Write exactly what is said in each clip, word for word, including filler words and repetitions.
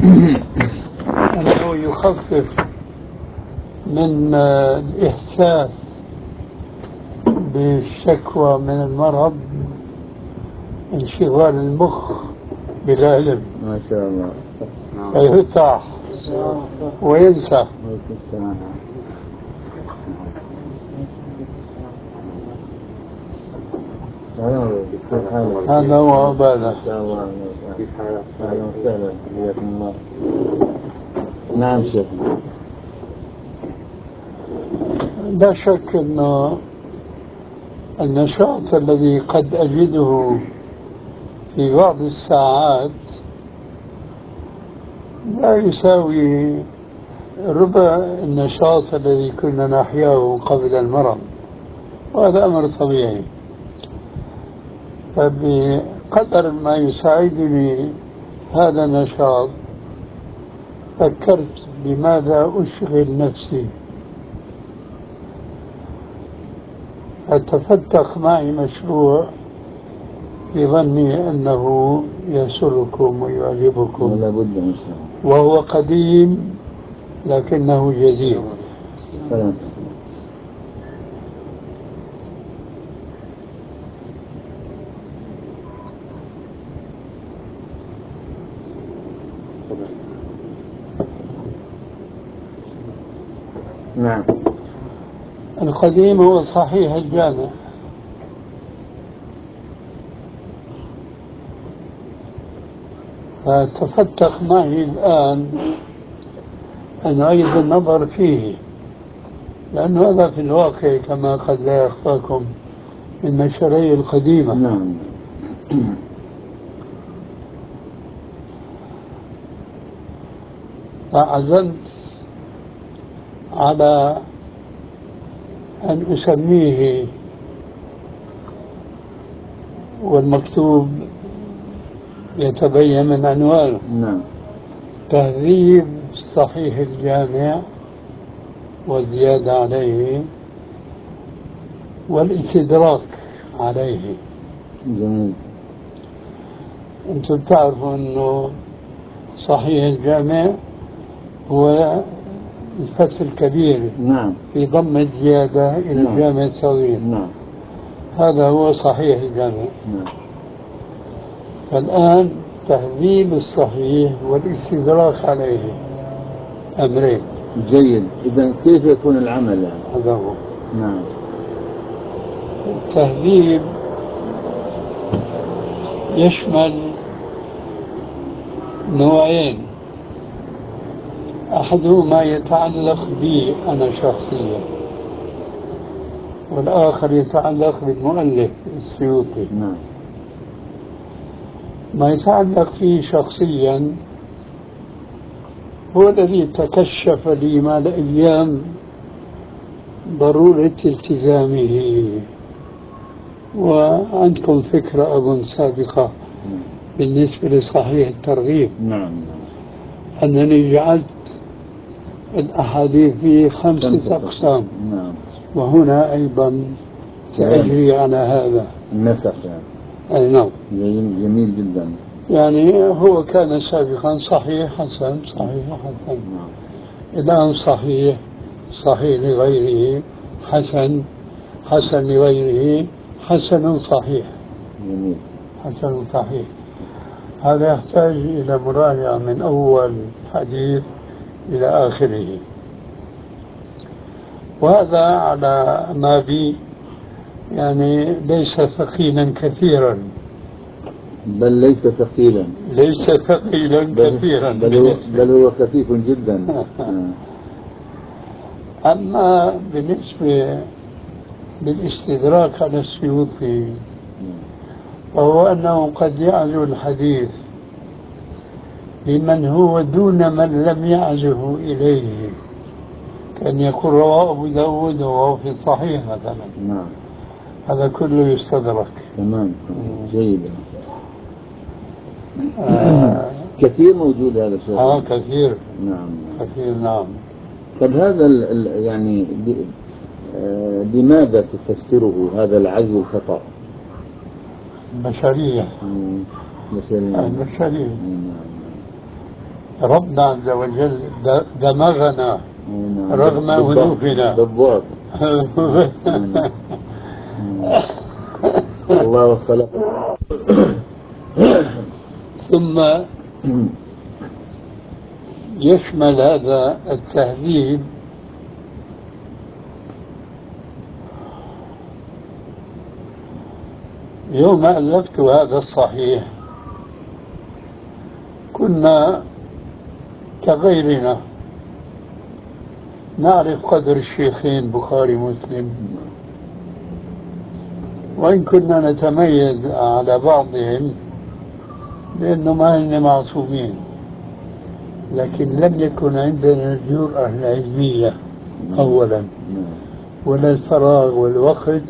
أنه يخفف من الإحساس بالشكوى من المرض انشغال المخ بالعلم ما شاء الله فيرتاح وينسى. هذا هو أبانا. نعم شيخ. لا شك أن النشاط الذي قد أجده في بعض الساعات لا يساوي ربع النشاط الذي كنا نحياه قبل المرض، وهذا أمر طبيعي. فبقدر ما يساعدني هذا النشاط فكرت بماذا أشغل نفسي، فتفتق معي مشروع في ظني أنه يسركم ويعجبكم، ولا بد إن شاء الله، وهو قديم لكنه جديد. سلام. نعم. القديم هو صحيح الجامع، فتفتق معي الآن أن أعيد النظر فيه، لأن هذا في الواقع كما قد لا يخفاكم من مشاريع القديمة. نعم. فعزمت على أن أسميه، والمكتوب يتبين من عنوانه، نعم. تهذيب صحيح الجامع والزيادة عليه والاستدراك عليه. جميل. أنتم تعرفوا أنه صحيح الجامع هو الفتح الكبير، نعم، في ضم الزيادة إلى نعم. الجامع الصغير. نعم. هذا هو صحيح الجامع. نعم. فالآن تهذيب الصحيح والاستدراك عليه أمرين. جيد. إذا كيف يكون العمل يعني؟ هذا هو. نعم. التهذيب يشمل نوعين، أحدهما يتعلق بي أنا شخصيا، والآخر يتعلق بالمؤلف السيوطي. نعم. ما يتعلق فيه شخصيا هو الذي تكشف لي مع الأيام ضرورة التزامه، وعندكم فكرة أظن سابقة بالنسبة لصحيح الترغيب. نعم. أنني جعلت الأحاديث في خمسة أقسام. نعم. وهنا أيضا سأجري على هذا النسخ يعني. أي نعم. جميل جدا. يعني هو كان سابقا صحيح حسن صحيح حسن. نعم. الآن صحيح صحيح لغيره، حسن حسن لغيره، حسن صحيح. جميل. حسن صحيح. هذا يحتاج إلى مراجعة من أول حديث إلى آخره، وهذا على ما بي يعني ليس ثقيلا كثيرا. بل ليس ثقيلا. ليس ثقيلا بل كثيرا بل هو, بل هو خفيف جدا. أما بالنسبة للاستدراك على السيوطي فهو أنه قد يعزو الحديث لمن هو دون من لم يعزه إليه، كان يقول رواه أبو داود وهو في الصحيح مثلا. نعم. هذا كله يستدرك. تمام. جيد. آه كثير موجود هذا الشيء. آه كثير. نعم. كثير نعم. طب هذا ال ال يعني آه لماذا تفسره هذا العزو الخطأ؟ بشرية. بشرية. البشرية. ربنا عز وجل د- دمغنا نعم. رغم بالضبط. أنوفنا. بالضبط. نعم. الله خلق. ثم يشمل هذا التهذيب يوم ألفت هذا الصحيح كنا كغيرنا نعرف قدر الشيخين بخاري مسلم، وإن كنا نتميز على بعضهم لأنه ما هن معصومين، لكن لم يكن عندنا الجرأة العلمية أولا ولا الفراغ والوقت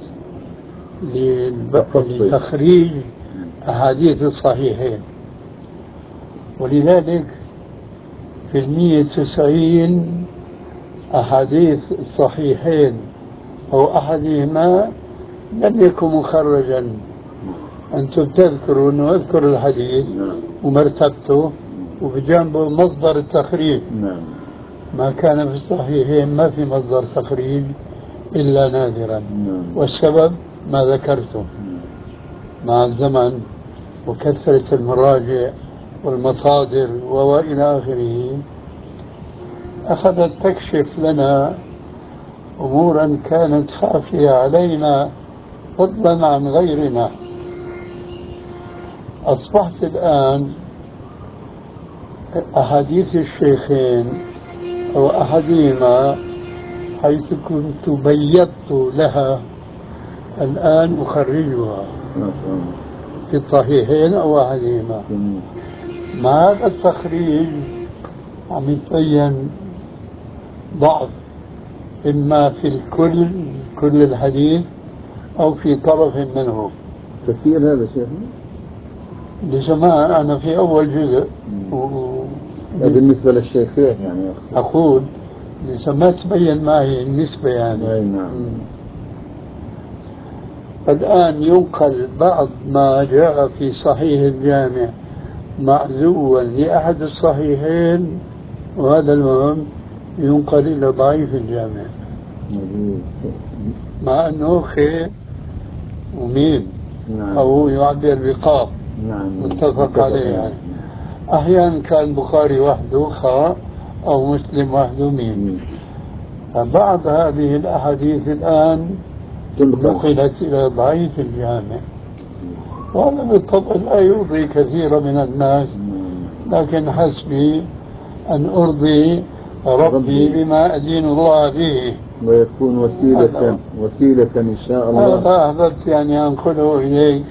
لتخريج أحاديث الصحيحين. ولذلك في المية وتسعين أحاديث الصحيحين أو أحدهما لم يكن مخرجا. أنتم تذكروا أنه أذكر الحديث ومرتبته وبجانبه مصدر التخريج. ما كان في الصحيحين ما في مصدر تخريج إلا نادرا، والسبب ما ذكرته مع الزمن وكثرة المراجع والمصادر وإلى آخره أخذت تكشف لنا أمورا كانت خافية علينا فضلا عن غيرنا. أصبحت الآن أحاديث الشيخين أو أحدهما حيث كنت بيضت لها الآن أخرجها في الصحيحين أو أحدهما. مع هذا التخريج عم يتبين ضعف إما في الكل كل الحديث أو في طرف منه. كثير هذا شيخنا؟ لزمان أنا في أول جزء و... بالنسبة للشيخين يعني أقول لسه ما تبين معي النسبة يعني. أي نعم. الآن ينقل بعض ما جاء في صحيح الجامع معزوا لأحد الصحيحين، وهذا المهم ينقل إلى ضعيف الجامع مع أنه خير وميم. نعم. أو يعبر بقاف. نعم. متفق عليه يعني. أحيانا كان بخاري وحده خاء أو مسلم وحده ميم. فبعض هذه الأحاديث الآن نقلت إلى ضعيف الجامع، وهذا بالطبع لا يرضي كثير من الناس، لكن حسبي أن أرضي ربي بما أدين الله به ويكون وسيلة وسيلة إن شاء الله. هذا أحببت يعني أنقله إليك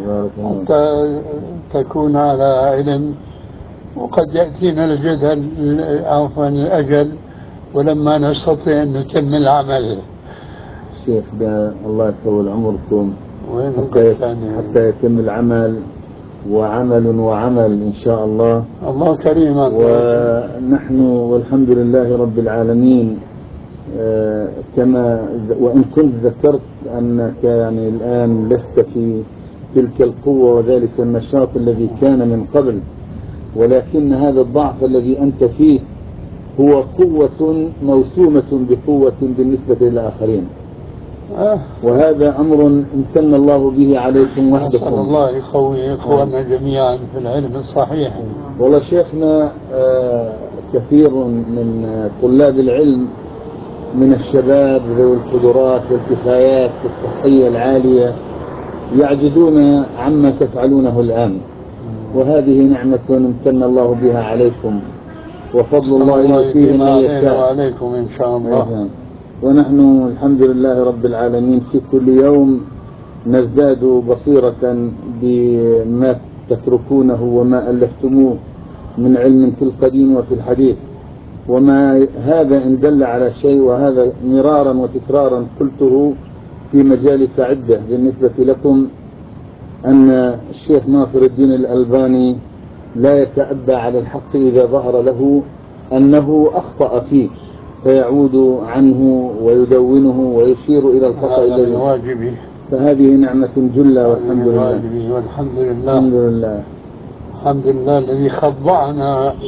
حتى تكون على علم. وقد يأتينا الجدل عفوا الأجل ولما نستطيع أن نتم العمل. الشيخ ده الله يطول عمركم حتى, حتى يتم العمل، وعمل وعمل إن شاء الله. الله كريم. ونحن والحمد لله رب العالمين. آه كما وإن كنت ذكرت أنك يعني الآن لست في تلك القوة وذلك النشاط الذي كان من قبل، ولكن هذا الضعف الذي أنت فيه هو قوة موسومة بقوة بالنسبة للآخرين. آه. وهذا أمر امتن الله به عليكم وحدكم. نسأل الله يقوي إخواننا آه. جميعا في العلم الصحيح. والله شيخنا آه كثير من طلاب العلم من الشباب ذوي القدرات والكفايات الصحية العالية يعجزون عما تفعلونه الآن، وهذه نعمة امتن الله بها عليكم، وفضل الله يؤتيه من يشاء. وعليكم إن شاء الله. ونحن الحمد لله رب العالمين في كل يوم نزداد بصيرة بما تتركونه وما ألفتموه من علم في القديم وفي الحديث. وما هذا إن دل على شيء، وهذا مرارا وتكرارا قلته في مجالس عدة بالنسبة لكم، أن الشيخ ناصر الدين الألباني لا يتأبى على الحق إذا ظهر له أنه أخطأ فيه فيعود عنه ويدونه ويشير إلى الخطأ الذي واجبي. فهذه نعمة جلة والحمد لله. والحمد لله. الحمد لله. الحمد لله الذي خضعنا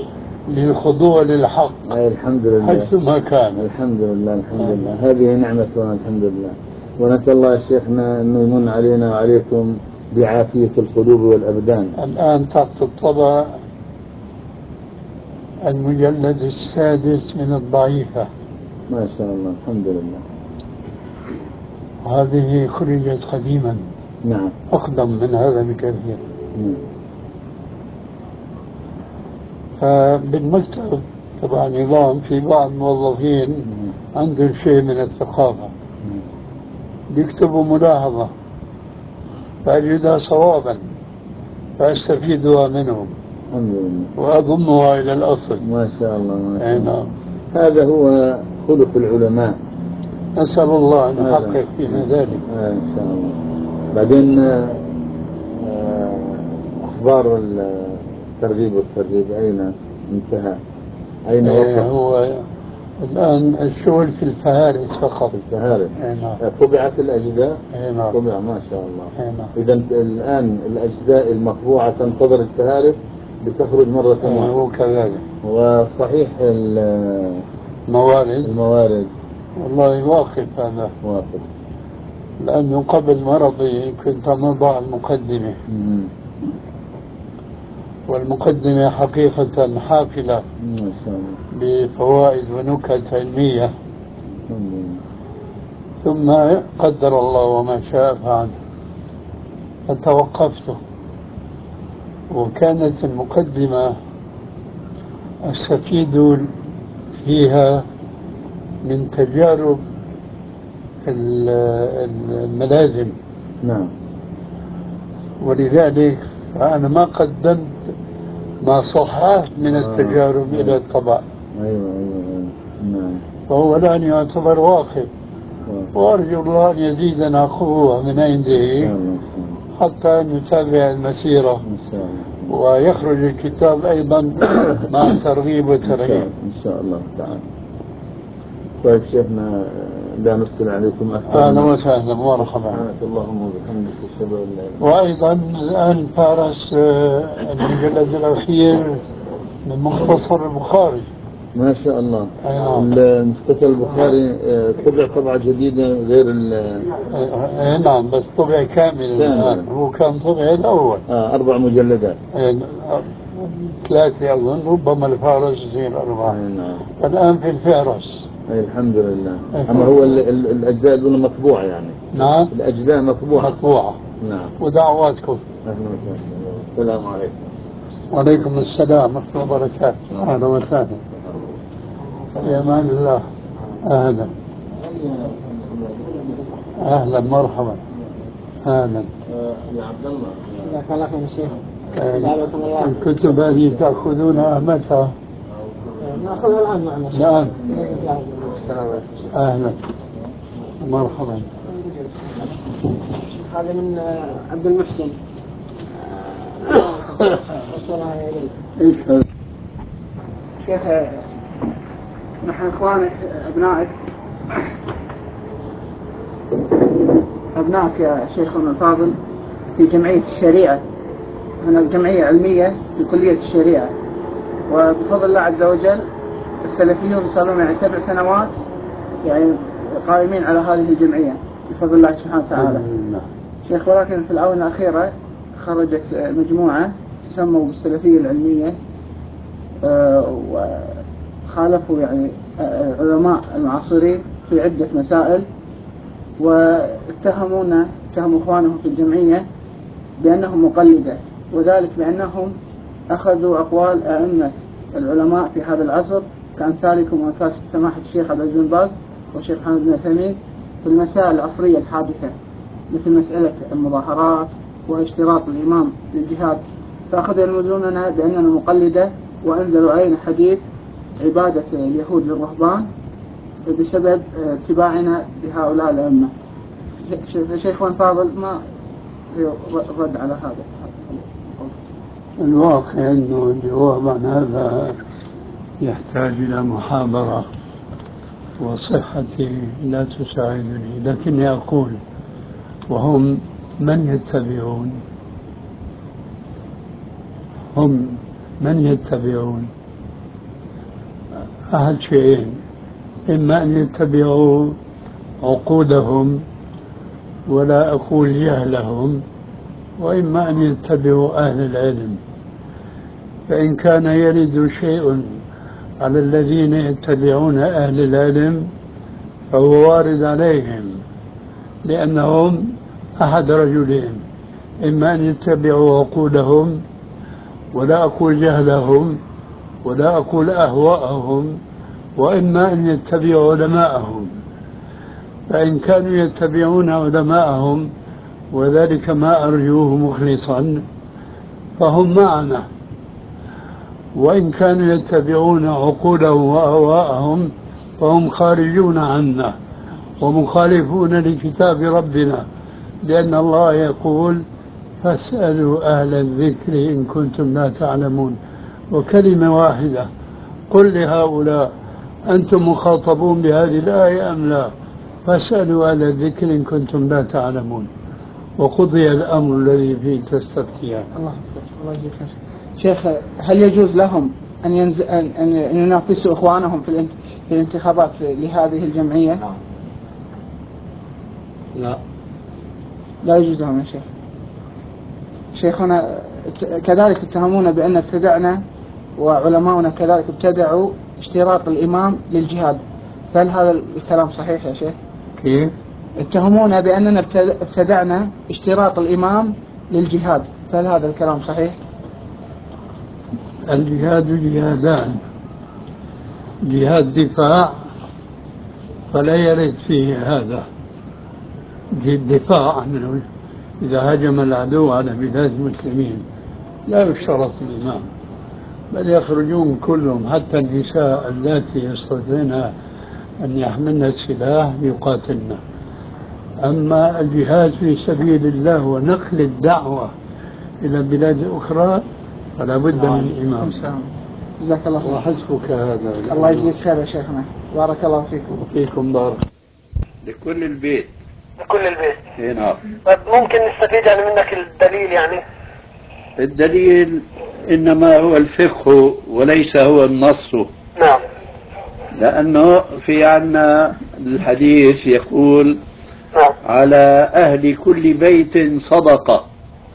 للخضوع للحق أي الحمد لله حيثما كان. الحمد لله الحمد لله هذه نعمتنا الحمد لله. ونسأل الله يا شيخنا أنه يمن علينا وعليكم بعافية القلوب والأبدان. الآن تحت الطبع المجلد السادس من الضعيفة، ما شاء الله الحمد لله. هذه خرجت قديما، نعم أقدم من هذا بكثير. مم. فبالمكتب طبعا نظام في بعض الموظفين مم. عندهم شيء من الثقافة، مم. بيكتبوا ملاحظة فأجدها صوابا فأستفيدها منهم الحمد لله وأضمها إلى الأصل. ما شاء الله ما شاء أي الله. نعم. هذا هو خلق العلماء. نسأل الله أن هذا. يحقق فينا ذلك. آه إن شاء الله. بعدين آه، أخبار الترغيب والترهيب أين انتهى؟ أين إيه وقف؟ هو الآن الشغل في الفهارس فقط. في الفهارس. أي نعم. طبعت الأجزاء؟ أي نعم. طبع ما شاء الله. أي نعم. إذا الآن الأجزاء المطبوعة تنتظر الفهارس بتخرج مرة أي واحدة. هو كذلك. وصحيح موارد الموارد والله واقف هذا، واقف. لأنه قبل مرضي كنت نضع المقدمة، مم. والمقدمة حقيقة حافلة ما شاء الله. بفوائد ونكت علمية، مم. ثم قدر الله وما شاء فعل فتوقفت. وكانت المقدمة أستفيد فيها من تجارب الملازم، نعم. ولذلك فأنا ما قدمت ما صح من التجارب آه. إلى الطبع. أيوة أيوة أيوة. نعم. فهو الآن يعتبر واقف، واقف. وأرجو الله أن يزيدنا قوة من عنده حتى نتابع المسيرة إن شاء الله. ويخرج الكتاب أيضا مع الترغيب والترهيب إن شاء الله تعالى. طيب شيخنا لا نثقل عليكم أكثر. أهلا وسهلا مرحبا. سبحانك اللهم وبحمدك أشهد أن لا إله إلا أنت. وأيضا الآن فارس المجلد الأخير من مختصر البخاري. ما شاء الله. نعم. المختصر البخاري طبع طبعة جديدة غير ال اي نعم بس طبع كامل الآن، هو كان طبع الأول. آه أربع مجلدات. ثلاثة أظن، ربما الفارس يصير أربعة. نعم. الآن في الفهرس. أي الحمد لله. أما هو ال ال الأجزاء دون مطبوعة يعني. نعم. الأجزاء مطبوعة. مطبوعة. نعم. ودعواتكم. أهلا وسهلا. السلام عليكم. وعليكم السلام ورحمة الله وبركاته. أهلا وسهلا. في أمان الله. أهلا. أهلا مرحبا. أهلا. يا عبد الله. جزاك الله خير شيخ. الكتب هذه تأخذونها متى؟ ناخذها الآن معنا. الآن. السلام عليكم. أهلا. مرحبا. هذا من عبد المحسن. وصلها إليه. إيش هذا؟ شيخ نحن إخوانك أبنائك أبنائك يا شيخنا الفاضل في جمعية الشريعة. هنا الجمعية علمية في كلية الشريعة، وبفضل الله عز وجل السلفيون صار لهم يعني سبع سنوات يعني قائمين على هذه الجمعية بفضل الله سبحانه وتعالى. شيخ ولكن في الآونة الأخيرة خرجت مجموعة تسموا بالسلفية العلمية، وخالفوا يعني علماء المعاصرين في عدة مسائل، واتهمونا اتهموا إخوانهم في الجمعية بأنهم مقلدة، وذلك بأنهم أخذوا أقوال أئمة العلماء في هذا العصر كأمثالكم وأمثال سماحة الشيخ عبد العزيز بن باز والشيخ محمد بن عثيمين في المسائل العصرية الحادثة، مثل مسألة المظاهرات واشتراط الإمام للجهاد، فأخذوا يلمزوننا بأننا مقلدة، وأنزلوا علينا حديث عبادة اليهود للرهبان بسبب اتباعنا بهؤلاء الأئمة. شيخ فاضل ما رد على هذا؟ الواقع أنه الجواب عن هذا يحتاج إلى محاضرة، وصحتي لا تساعدني، لكني أقول وهم من يتبعون هم من يتبعون أحد شيئين: إما أن يتبعوا عقودهم ولا أقول جهلهم، وإما أن يتبعوا أهل العلم. فإن كان يرد شيء على الذين يتبعون أهل العلم فهو وارد عليهم، لأنهم أحد رجلين: إما أن يتبعوا عقولهم ولا أقول جهلهم ولا أقول أهواءهم، وإما أن يتبعوا علماءهم. فإن كانوا يتبعون علماءهم، وذلك ما أرجوه مخلصا، فهم معنا. وإن كانوا يتبعون عقولهم وأهواءهم فهم خارجون عنا ومخالفون لكتاب ربنا، لأن الله يقول: فاسألوا أهل الذكر إن كنتم لا تعلمون. وكلمة واحدة: قل لهؤلاء أنتم مخاطبون بهذه الآية أم لا؟ فاسألوا أهل الذكر إن كنتم لا تعلمون، وقضي الأمر الذي فيه تستفتيان. الله الله يجزيك خير. شيخ، هل يجوز لهم أن ينز... أن أن ينافسوا إخوانهم في الانت... في الانتخابات لهذه الجمعية؟ لا لا يجوز لهم يا شيخ. شيخنا كذلك اتهمونا بأن ابتدعنا، وعلماؤنا كذلك ابتدعوا اشتراط الإمام للجهاد. فهل هذا الكلام صحيح يا شيخ؟ كيف؟ اتهمونا بأننا ابتدعنا اشتراط الإمام للجهاد. فهل هذا الكلام صحيح؟ الجهاد جهادان: جهاد دفاع فلا يرد فيه هذا، الدفاع عنه إذا هجم العدو على بلاد المسلمين لا يشترط الإمام، بل يخرجون كلهم حتى النساء اللاتي يستطيعن أن يحملن السلاح يقاتلن. أما الجهاد في سبيل الله ونقل الدعوة إلى بلاد أخرى فلا بد من إمام. جزاك الله خير. وحسبك هذا. الله يجزيك خير يا شيخنا، بارك الله فيكم. وفيكم بارك. لكل البيت. لكل البيت. إيه نعم. طيب ممكن نستفيد يعني منك الدليل؟ يعني الدليل إنما هو الفقه وليس هو النص. نعم. لأنه في عنا الحديث يقول: نعم. على أهل كل بيت صدقة.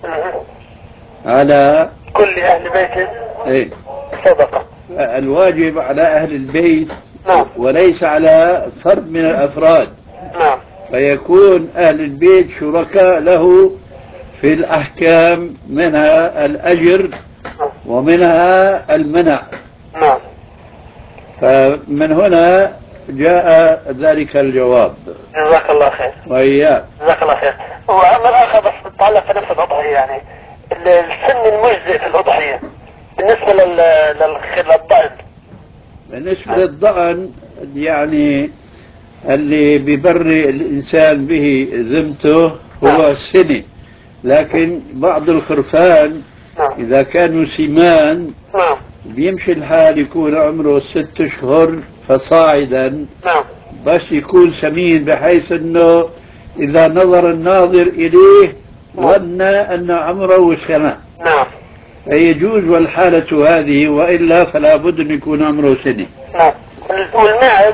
على كل أهل بيت إيه؟ صدقة. الواجب على أهل البيت. نعم. وليس على فرد من الأفراد. نعم. فيكون أهل البيت شركاء له في الأحكام، منها الأجر ومنها المنع. نعم. فمن هنا جاء ذلك الجواب. جزاك الله خير. وإياك. جزاك الله خير. وأما الآخر بس تتعلق في نفس الأضحية، يعني السن المجزئ في الأضحية بالنسبة للضأن. بالنسبة للضأن يعني اللي بيبرئ الإنسان به ذمته هو السنة، لكن بعض الخرفان إذا كانوا سمان بيمشي الحال يكون عمره ست أشهر فصاعدا، بس يكون سمين بحيث أنه إذا نظر الناظر إليه ظن أن عمره سنة، فيجوز والحالة هذه، وإلا فلا بد أن يكون عمره سنة. والماعز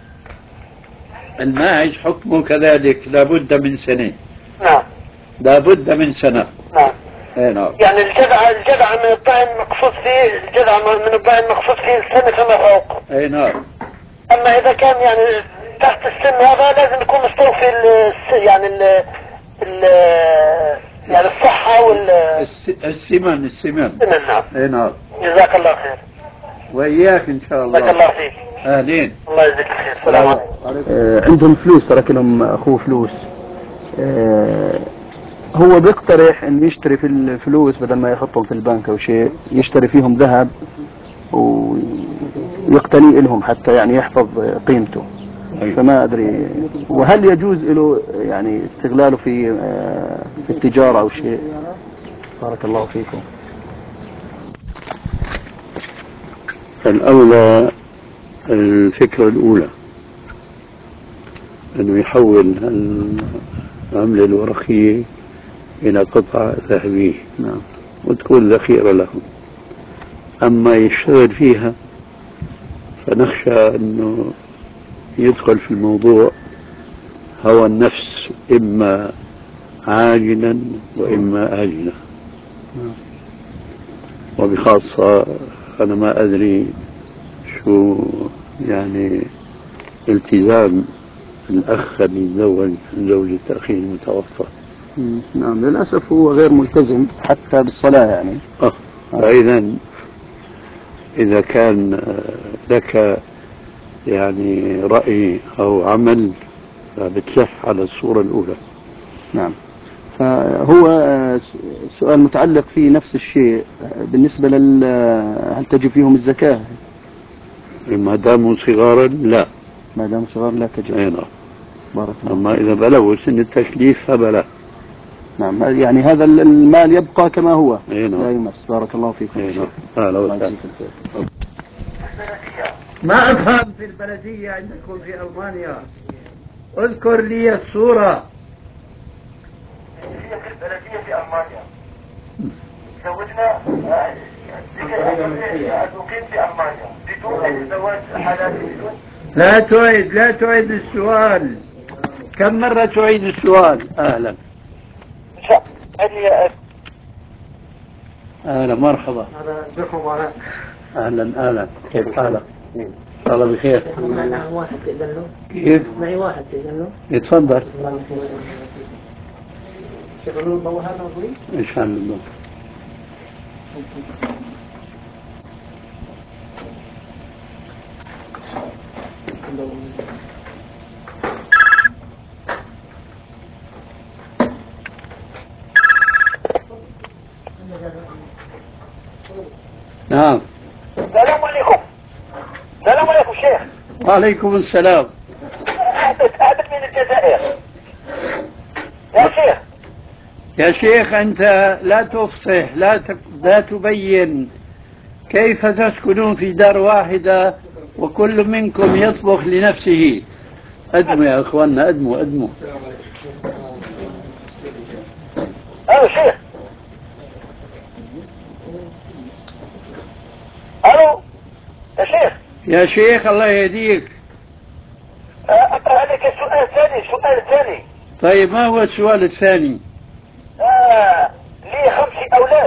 الماعز حكمه كذلك، لا بد من سنة. نعم. لا بد من سنة. نعم. اي نعم. يعني الجذع الجذع من الضأن مقصود فيه الجذع من الضأن مقصود فيه السن فما فوق. اي نعم. اما اذا كان يعني تحت السن هذا لازم يكون مستوفي ال يعني ال ال يعني الصحة وال السمن السمن. نعم. اي نعم. جزاك الله خير. وإياك إن شاء الله. بارك الله فيك. أهلين. الله يجزيك الخير. السلام عليكم. آه عندهم فلوس، ترك لهم أخوه فلوس. آه هو بيقترح إنه يشتري في الفلوس بدل ما يحطهم في البنك أو شيء، يشتري فيهم ذهب ويقتني لهم حتى يعني يحفظ قيمته. فما أدري، وهل يجوز له يعني استغلاله في آه في التجارة أو شيء؟ بارك الله فيكم. الأولى الفكرة الأولى أنه يحول العملة الورقية إلى قطعة ذهبية. نعم. وتكون ذخيرة لهم. أما يشتغل فيها فنخشى أنه يدخل في الموضوع هوى النفس إما عاجلا وإما آجلا. وبخاصة أنا ما أدري شو يعني التزام الأخ اللي يتزوج زوجة أخيه المتوفى. نعم للأسف هو غير ملتزم حتى بالصلاة يعني. آه. فإذا إذا كان لك يعني رأي أو عمل فبتصح على الصورة الأولى. نعم. فهو سؤال متعلق في نفس الشيء بالنسبة لل هل تجب فيهم الزكاة؟ ما داموا صغارا لا. ما داموا صغار لا تجب. أي نعم. بارك الله. أما إذا بلغوا سن التكليف فبلا. نعم يعني هذا المال يبقى كما هو. أي نعم. لا يمس. بارك الله فيكم. أي نعم. أهلا وسهلا. ما أفهم في البلدية عندكم في ألمانيا. اذكر لي الصورة. في البلدية في ألمانيا زوجنا نقيم في ألمانيا بدون الزواج حلال بدون. لا تعيد لا تعيد السؤال. كم مرة تعيد السؤال؟ أهلا. أهلا مرحبا. أهلا أهلا كيف حالك؟ الله بخير. معي واحد تقدر له؟ كيف؟ معي واحد تقدر له؟ يتفضل. شغلوا الضوء هذا وضوي؟ إيش عن الضوء؟ نعم. السلام عليكم. السلام عليكم شيخ. وعليكم السلام. أحدث أحدث من الجزائر. يا شيخ. يا شيخ أنت لا تفصح لا تك... لا تبين كيف تسكنون في دار واحدة وكل منكم يطبخ لنفسه. أدموا يا أخواننا أدموا أدموا. ألو شيخ. ألو يا شيخ. يا شيخ الله يهديك. أقرأ عليك سؤال ثاني سؤال ثاني. طيب ما هو السؤال الثاني؟ آه لي خمس أولاد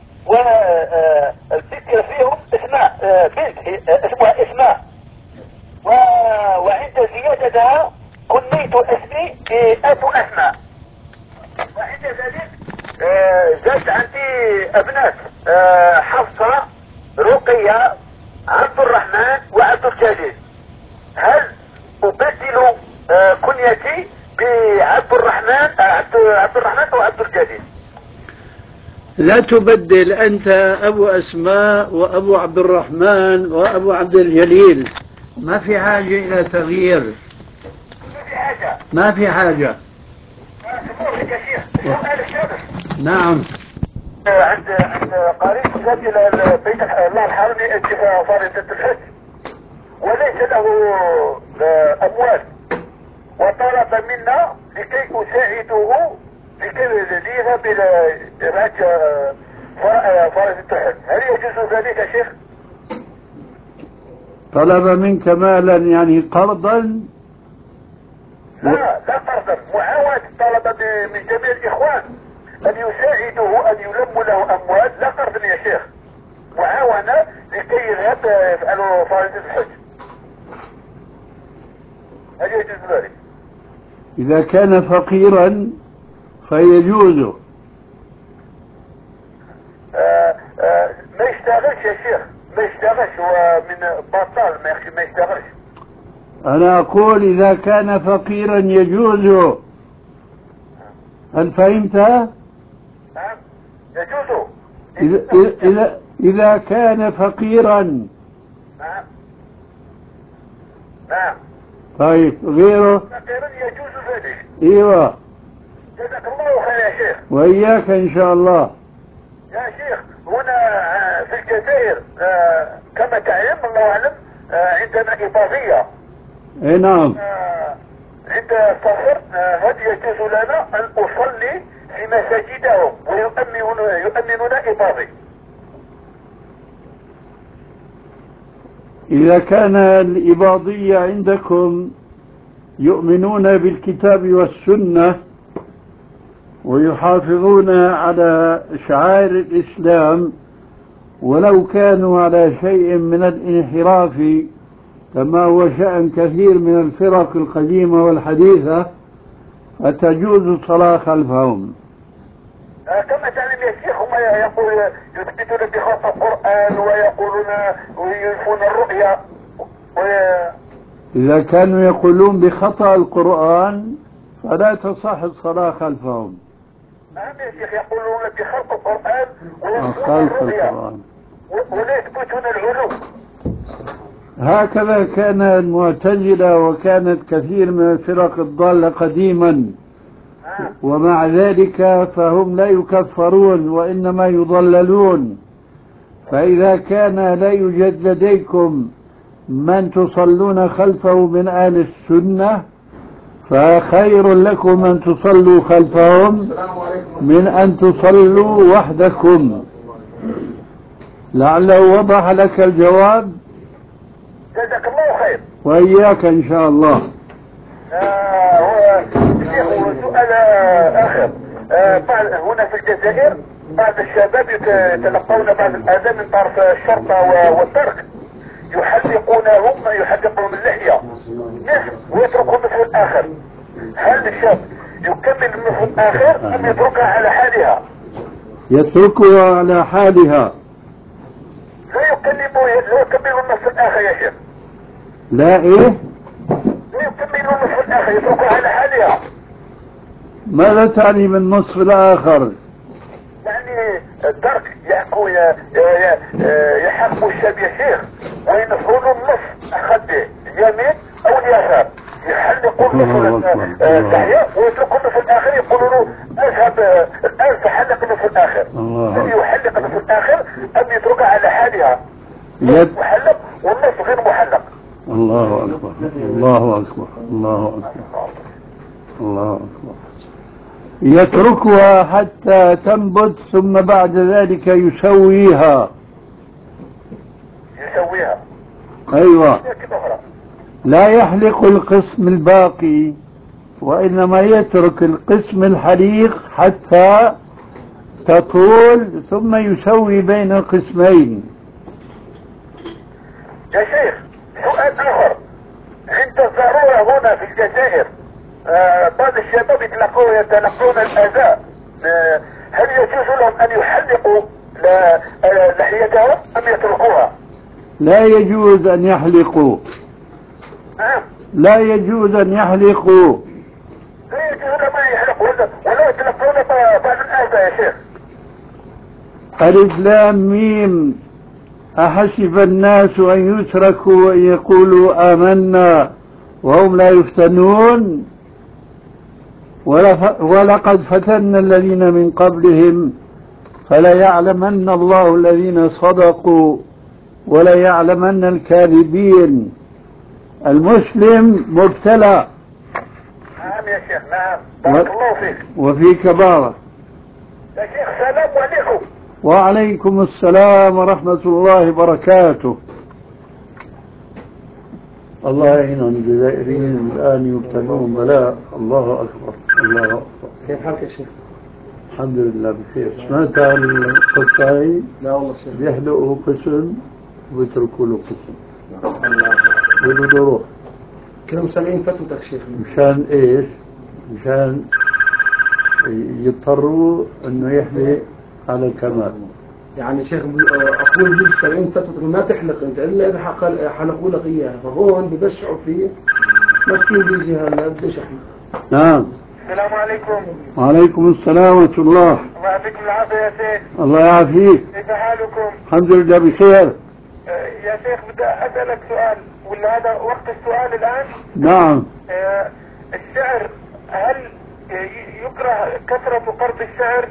والذكر فيهم اسماء آه بنت آه اسمها اسماء و... وعند زيادتها كنيت اسمي بأبو أسماء. وعند ذلك آه زاد عندي أبنات آه حفصة رقية عبد الرحمن وعبد الجليل. هل أبدل آه كنيتي بعبد الرحمن عبد عبد الرحمن او عبد الجليل؟ لا تبدل. أنت أبو أسماء وأبو عبد الرحمن وأبو عبد الجليل. ما في حاجة إلى تغيير. ما في حاجة. ما في حاجة. يا شيخ السؤال السادس. نعم. عند عند قريب ذات الى بيت الله الحرمي اتفاق فريضة الحج وليس له أموال وطلب منا لكي أساعده لكي يذهب إلى إراج فريضة الحج. هل يجوز ذلك يا شيخ؟ طلب منك مالا يعني قرضا؟ لا لا قرضا، معاونة. طلب من جميع الإخوان أن يساعده أن يلم له أموال، لا قرضا يا شيخ، معاونة لكي يذهب يفعل فريضة الحج. هل يجوز ذلك؟ إذا كان فقيرا فيجوز. آه آه ما يشتغلش يا شيخ، ما يشتغلش، هو من بطال ما ما يشتغلش. أنا أقول إذا كان فقيرا يجوز. هل فهمت؟ نعم يجوز. إذا, إذا, إذا كان فقيرا. نعم نعم. طيب غيره؟ فقيرا يجوز ذلك. ايوه. جزاك الله خير يا شيخ. وإياك إن شاء الله. يا شيخ هنا في الجزائر كما تعلم الله أعلم عندنا إباضية. اي نعم. عند السفر هل يجوز لنا أن أصلي في مساجدهم ويؤمنون يؤمنون إباضي؟ إذا كان الإباضية عندكم يؤمنون بالكتاب والسنة ويحافظون على شعائر الإسلام ولو كانوا على شيء من الانحراف كما هو شأن كثير من الفرق القديمة والحديثة، فتجوز الصلاة خلفهم. كما تعلم يا شيخ هم يقول يثبتون بخط القرآن ويقولون وينفون الرؤيا و... إذا كانوا يقولون بخطأ القرآن فلا تصح الصلاة خلفهم. نعم يا شيخ يقولون بخلق القرآن وينفون خلف الرؤيا القرآن ولا يثبتون العلو. هكذا كان المعتزلة وكانت كثير من الفرق الضالة قديما، ومع ذلك فهم لا يكفرون وإنما يضللون. فإذا كان لا يوجد لديكم من تصلون خلفه من أهل السنة فخير لكم أن تصلوا خلفهم من أن تصلوا وحدكم. لعله وضح لك الجواب. جزاك الله خير. وإياك إن شاء الله. آه هو سؤال آخر. آه بعض هنا في الجزائر بعض الشباب يتلقون بعض الأذى من طرف الشرطة والترك، يحلقونهم يحلقون اللحية ويتركوا النصف الآخر. هل الشاب يكمل النصف الآخر أم يتركها على حالها؟ يتركها على حالها. لا يكلموا لا يكملوا النصف الآخر يا شيخ. لا إيه؟ لا يكملوا النصف الآخر، يتركوها على حالها. ماذا تعني بالنصف الآخر؟ يعني الدرك يحكوا يحكوا الشاب يا شيخ وينصفوا له النصف خده اليمين أو اليسار، يحلقوا النصف اللحية ويتركوا النصف الآخر، يقولوا له اذهب الآن تحلق النصف الآخر. هل يحلق النصف الآخر أم يتركها على حالها؟ يد محلق والنصف غير محلق. الله أكبر الله أكبر الله أكبر الله أكبر. يتركها حتى تنبت ثم بعد ذلك يسويها. يسويها أيوة. لا يحلق القسم الباقي وإنما يترك القسم الحليق حتى تطول ثم يسوي بين القسمين. يا شيخ سؤال آخر. عند الضرورة هنا في الجزائر آه بعض الشباب يتلقون يتلقون الأذى، آه هل يجوز لهم أن يحلقوا لحيتهم أم يتركوها؟ لا يجوز أن يحلقوا. نعم. لا يجوز أن يحلقوا. لا يجوز لهم أن يحلقوا ولا يتلقون بعض الأذى يا شيخ. ألف لام ميم. أحسب الناس أن يتركوا وأن يقولوا آمنا وهم لا يفتنون ولقد فتنا الذين من قبلهم فليعلمن الله الذين صدقوا وليعلمن الكاذبين. المسلم مبتلى. نعم يا شيخ نعم. بارك و... الله فيك. وفيك بارك. يا شيخ سلام عليكم. وعليكم السلام ورحمة الله وبركاته. الله يعين الجزائريين الآن يبتلون بلاء. الله أكبر الله أكبر. كيف حالك يا شيخ؟ الحمد لله بخير. سمعت عن القصة هاي؟ لا والله شيخ. بيحلقوا قسم ويتركوا له قسم. يقولوا له روح. كلهم سامعين فتوتك شيخ. مشان ايش؟ مشان يضطروا انه يحلق على الكمال. يعني شيخ اقول جزء سامعين فتوتك ما تحلق انت الا اذا حلقوا لك اياها، فهون ببشعوا فيه مسكين بيجي هلا بديش احلق. نعم. السلام عليكم. وعليكم السلام ورحمة الله. الله يعطيكم العافية يا شيخ. الله يعافيك. كيف حالكم؟ الحمد لله بخير. يا شيخ بدي أسألك سؤال، ولا هذا وقت السؤال الآن؟ نعم. آه الشعر هل يكره كثرة قرض الشعر؟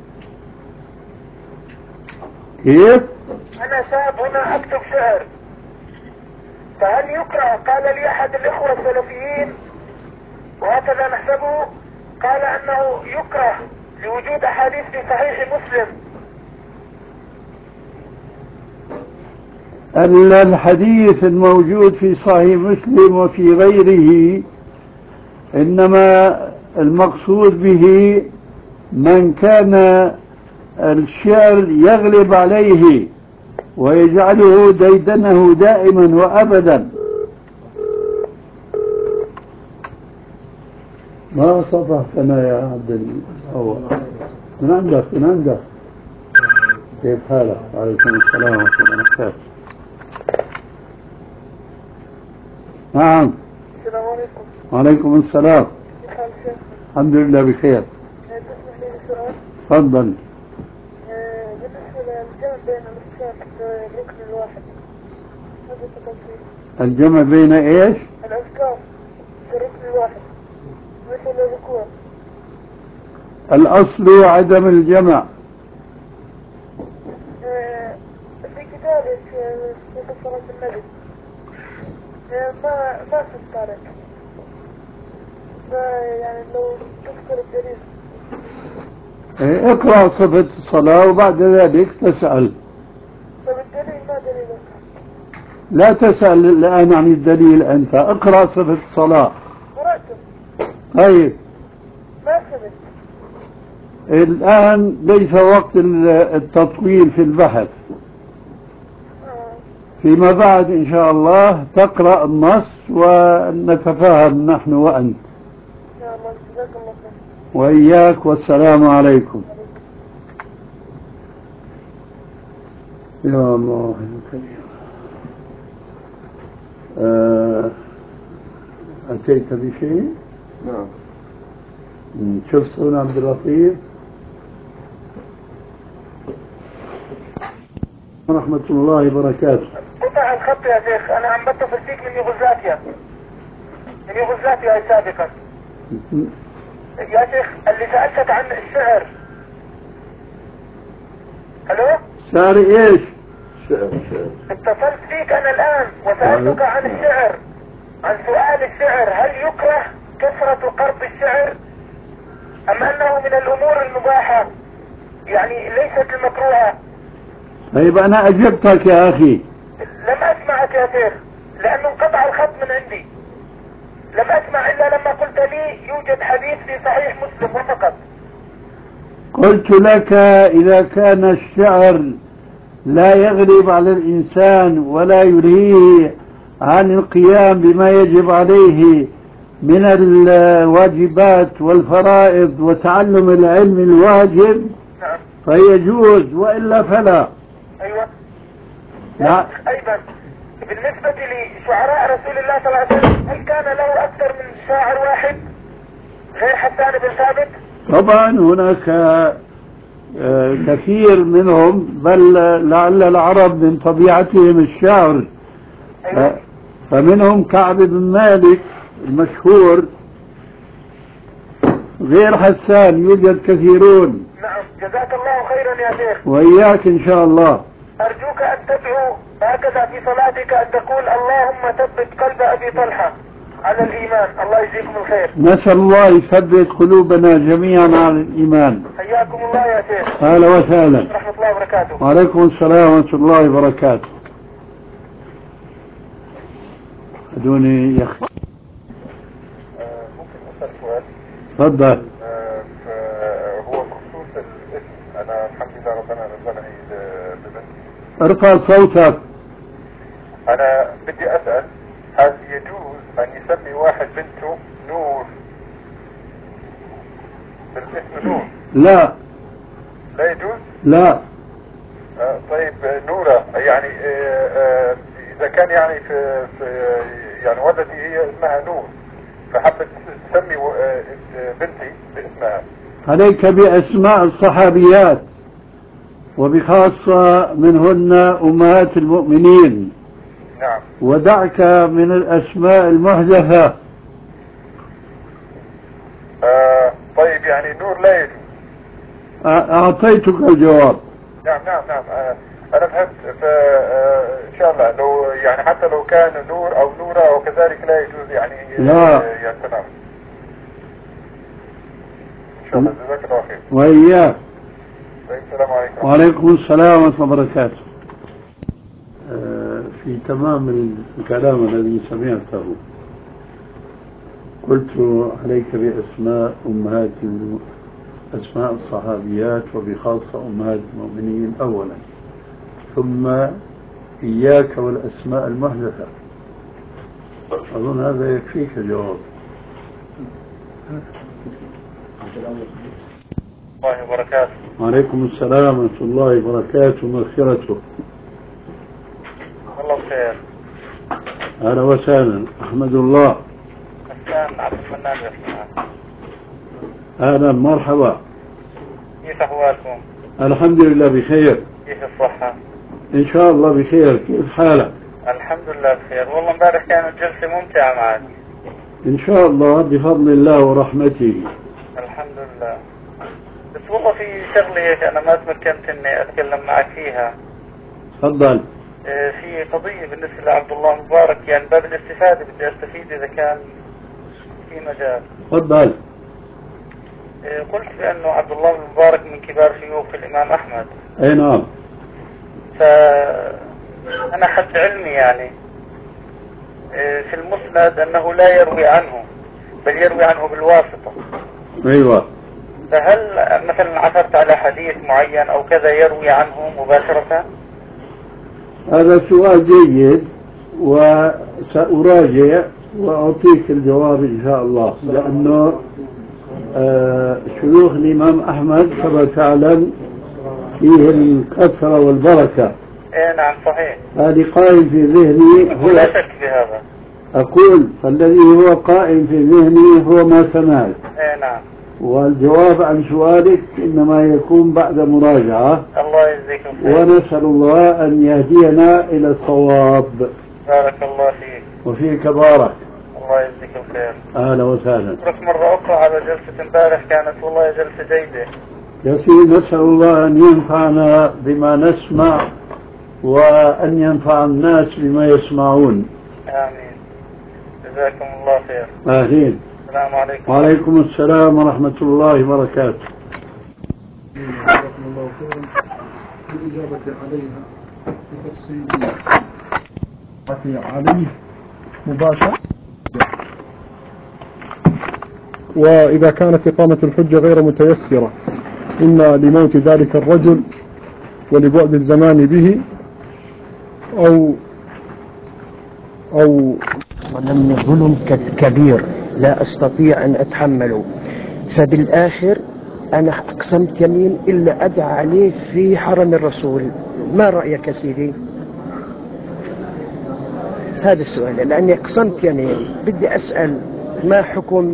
كيف؟ أنا شاب هنا أكتب شعر، فهل يكره؟ قال لي أحد الإخوة السلفيين وهكذا نحسبه، قال أنه يكره لوجود أحاديث في صحيح مسلم. الحديث الموجود في صحيح مسلم وفي غيره إنما المقصود به من كان الشعر يغلب عليه ويجعله ديدنه دائما وأبدا. ما صبحتنا يا عبد الأول؟ من عندك من عندك كيف حالك؟ وعليكم السلام ورحمة الله وبركاته. نعم. السلام عليكم. وعليكم السلام. كيف حالك شيخ؟ الحمد لله بخير. تسمح لي بسؤال؟ تفضل. بالنسبة للجمع بين الأسكان في الركن الواحد ماذا تقول فيه؟ الجمع بين ايش؟ الأذكار في الركن الواحد مثل الركوع. الأصل عدم الجمع. في كتابك في صلاة النبي ما ما في الطارق، يعني لو تذكر الدليل. إيه، اقرأ صفة الصلاة وبعد ذلك تسأل. طب الدليل ما دليله؟ لا تسأل الآن عن الدليل، أنت اقرأ صفة الصلاة. قرأته. طيب ما ثبت. الآن ليس وقت التطويل في البحث. فيما بعد إن شاء الله تقرأ النص ونتفاهم نحن وأنت. إن شاء الله. جزاك الله خير. وإياك، والسلام عليكم. يا الله يا كريم. آه، أتيت بشيء؟ نعم. شفت هنا عبد اللطيف؟ ورحمة الله وبركاته. قطع الخط يا شيخ، أنا عم بتصل فيك من يوغوسلافيا من يوغوسلافيا سابقا. يا شيخ اللي سألتك عن الشعر. الو؟ شعر ايش؟ شعر شعر. اتصلت فيك أنا الآن وسألتك عن الشعر، عن سؤال الشعر، هل يكره كثرة قرض الشعر أم أنه من الأمور المباحة، يعني ليست المكروهة؟ طيب أنا أجبتك يا أخي. لم أسمعك يا شيخ لأنه انقطع الخط من عندي. لم أسمع إلا لما قلت لي يوجد حديث في صحيح مسلم وفقط. قلت لك إذا كان الشعر لا يغلب على الإنسان ولا يلهيه عن القيام بما يجب عليه من الواجبات والفرائض وتعلم العلم الواجب نعم. فيجوز، وإلا فلا. أيوة. لا. أيضا بالنسبة لشعراء رسول الله صلى الله عليه وسلم، هل كان له أكثر من شاعر واحد غير حسان بن ثابت؟ طبعا هناك آه كثير منهم، بل لعل العرب من طبيعتهم الشعر. أيوة. آه فمنهم كعب بن مالك المشهور، غير حسان يوجد كثيرون. نعم. جزاك الله خيرا يا شيخ. وإياك إن شاء الله. أرجوك أن تدعو هكذا في صلاتك، أن تقول اللهم ثبت قلب أبي طلحة على الإيمان. الله يجزيكم الخير. نسأل الله يثبت قلوبنا جميعا على الإيمان. حياكم الله يا شيخ. أهلا وسهلا. ورحمة الله وبركاته. وعليكم السلام ورحمة الله وبركاته. دوني يا أخي. ممكن أسأل سؤال؟ تفضل. هو بخصوص الاسم، أنا الحمد لله ربنا رزقني ببنتي. ارفع صوتك. أنا بدي أسأل، هل يجوز أن يسمي واحد بنته نور بالاسم نور؟ لا. لا يجوز؟ لا. آه طيب نورة، يعني آه آه إذا كان يعني في, في يعني والدتي هي اسمها نور، فحبت تسمي آه بنتي باسمها. عليك بأسماء الصحابيات، وبخاصة منهن أمهات المؤمنين. نعم. ودعك من الأسماء المحدثة. آه طيب يعني نور لا يجوز. أعطيتك الجواب. نعم نعم نعم. آه أنا فهمت. فإن شاء الله لو يعني حتى لو كان نور أو نورة أو كذلك لا يجوز يعني. لا. يعني تمام. إن شاء الله. جزاك الله خير. وإياك. طيب السلام عليكم. وعليكم السلام ورحمة الله وبركاته. في تمام الكلام الذي سمعته قلت عليك بأسماء أمهات أسماء الصحابيات وبخاصة أمهات المؤمنين أولا، ثم إياك والأسماء المحدثة. أظن هذا يكفيك الجواب. الله وبركاته. وعليكم السلام ورحمة الله وبركاته ومغفرته. الله بخير. أهلا وسهلا. أحمد الله. حسان عبد المنان يسمع. أهلا مرحبا. كيف أحوالكم؟ الحمد لله بخير. كيف الصحة؟ إن شاء الله بخير. كيف حالك؟ الحمد لله بخير. والله امبارح كانت جلسة ممتعة معك. إن شاء الله بفضل الله ورحمته. الحمد لله. بس والله في شغلة هيك أنا ما تمكنت إني أتكلم معك فيها. تفضل. اه في قضية بالنسبة لعبد الله مبارك، يعني باب الاستفادة بدي أستفيد إذا كان في مجال. تفضل. اه قلت بأنه عبد الله مبارك من كبار شيوخ الإمام أحمد. أي نعم. فأنا حد علمي يعني اه في المسند أنه لا يروي عنه بل يروي عنه بالواسطة. أيوة. فهل مثلا عثرت على حديث معين أو كذا يروي عنه مباشرة؟ هذا سؤال جيد وسأراجع وأعطيك الجواب إن شاء الله، لأنه آه شيوخ الإمام أحمد كما تعلم فيه الكثرة والبركة. إيه نعم صحيح. هذه قائم في ذهني هو. لا شك بهذا. أقول فالذي هو قائم في ذهني هو ما سمعت. إيه نعم. والجواب عن سؤالك إنما يكون بعد مراجعة. الله يجزيك الخير. ونسأل الله أن يهدينا إلى الصواب. بارك الله فيك. وفيك بارك. الله يجزيك الخير. أهلا وسهلا. أشكرك مرة أخرى على جلسة امبارح، كانت والله جلسة جيدة. يا سيدي نسأل الله أن ينفعنا بما نسمع وأن ينفع الناس بما يسمعون. آمين. جزاكم الله خير. أهلين. السلام عليكم. وعليكم السلام ورحمة الله وبركاته. جزاكم الله خيرا. بالإجابة عليها بتفصيل عليه مباشر. وإذا كانت إقامة الحجة غير متيسرة إما لموت ذلك الرجل ولبعد الزمان به أو أو ظلمني ظلم كبير لا أستطيع أن أتحمله، فبالآخر أنا أقسمت يمين إلا أدعى عليه في حرم الرسول. ما رأيك يا سيدي؟ هذا السؤال، لأني أقسمت يمين بدي أسأل ما حكم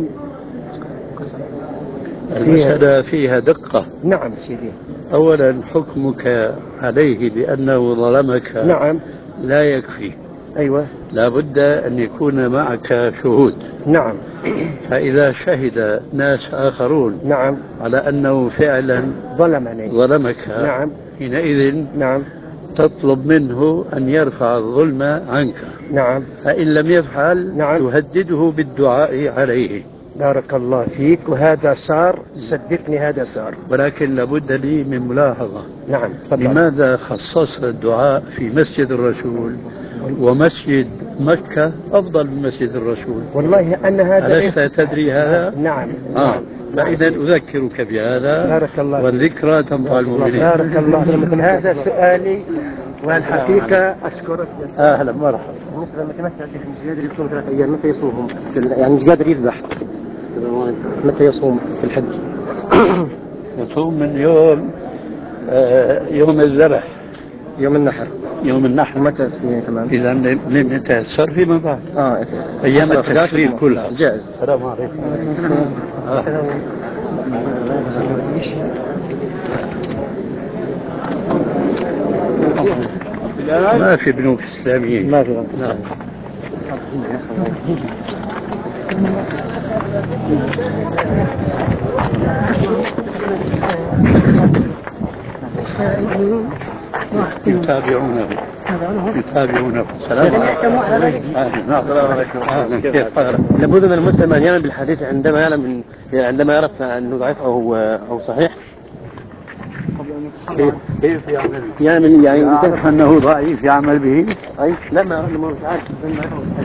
المسألة فيها دقة. نعم سيدي. أولا حكمك عليه بأنه ظلمك نعم لا يكفي. أيوة. لا بد أن يكون معك شهود. نعم. فإذا شهد ناس آخرون نعم على أنه فعلا ظلمني ظلمك، نعم حينئذ نعم تطلب منه أن يرفع الظلم عنك. نعم. فإن لم يفعل نعم تهدده بالدعاء عليه. بارك الله فيك. وهذا صار، صدقني هذا صار. ولكن لابد لي من ملاحظة. نعم فضل. لماذا خصصت الدعاء في مسجد الرسول ومسجد مكة أفضل من مسجد الرسول؟ والله أن هذا ألست تدري هذا؟ نعم. آه. فإذا أذكرك بهذا. بارك الله. والذكرى تنفع المؤمنين. بارك الله فيك. هذا سؤالي والحقيقة أشكرك. أهلا مرحبا. بالنسبة لمتى مش قادر يصوم ثلاث أيام، متى يصومهم؟ يعني مش قادر يذبح، متى يصوم في الحج؟ يصوم من يوم آه يوم الذبح، يوم النحر. يوم النحر. متى كمان؟ إذا لم يتأثر فيما بعد. آه أيام التشريق كلها. جائز. السلام عليكم. السلام. ما في بنوك إسلامية. ما في بنوك إسلامية. يتابعونه يتابعونه. السلام عليكم. السلام عليكم. أهلا. كيف حالك؟ لابد من المسلم أن يعمل بالحديث عندما يعلم عندما يعرف أنه ضعيف أو أو صحيح. كيف كيف يعمل؟ يعمل يعني يعرف أنه ضعيف يعمل به؟ أي لا ما أنا مش عارف ما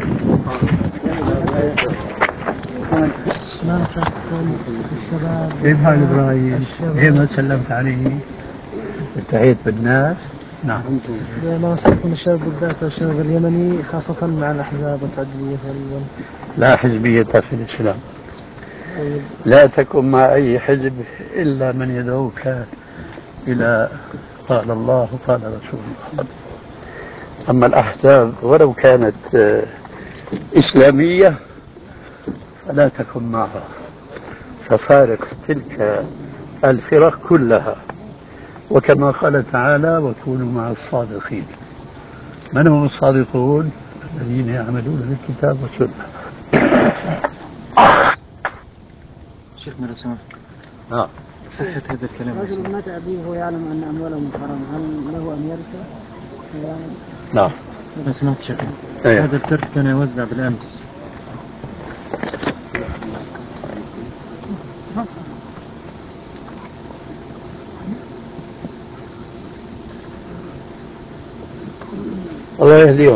كيف حال إبراهيم؟ ليه ما سلمت عليه؟ انتهيت بالناس؟ نعم. ما صرت من الشباب بالذات الشباب اليمني خاصة مع الأحزاب والتعددية والون. لا حزبية في الإسلام. لا تكن مع أي حزب إلا من يدعوك إلى قال الله وقال رسول الله. أما الأحزاب ولو كانت إسلامية فلا تكن معها، ففارق تلك الفرق كلها. وكما قال تعالى وكونوا مع الصادقين. من هم الصادقون؟ الذين يعملون بالكتاب والسنة. شيخنا لو سمحت. آه. صحة هذا الكلام. رجل مات أبيه وهو يعلم أن أموالهم حرام، هل له أن يرثه؟ نعم. لو سمحت شيخنا. أيه. هذا الترك كان يوزع بالأمس. الله يهديهم.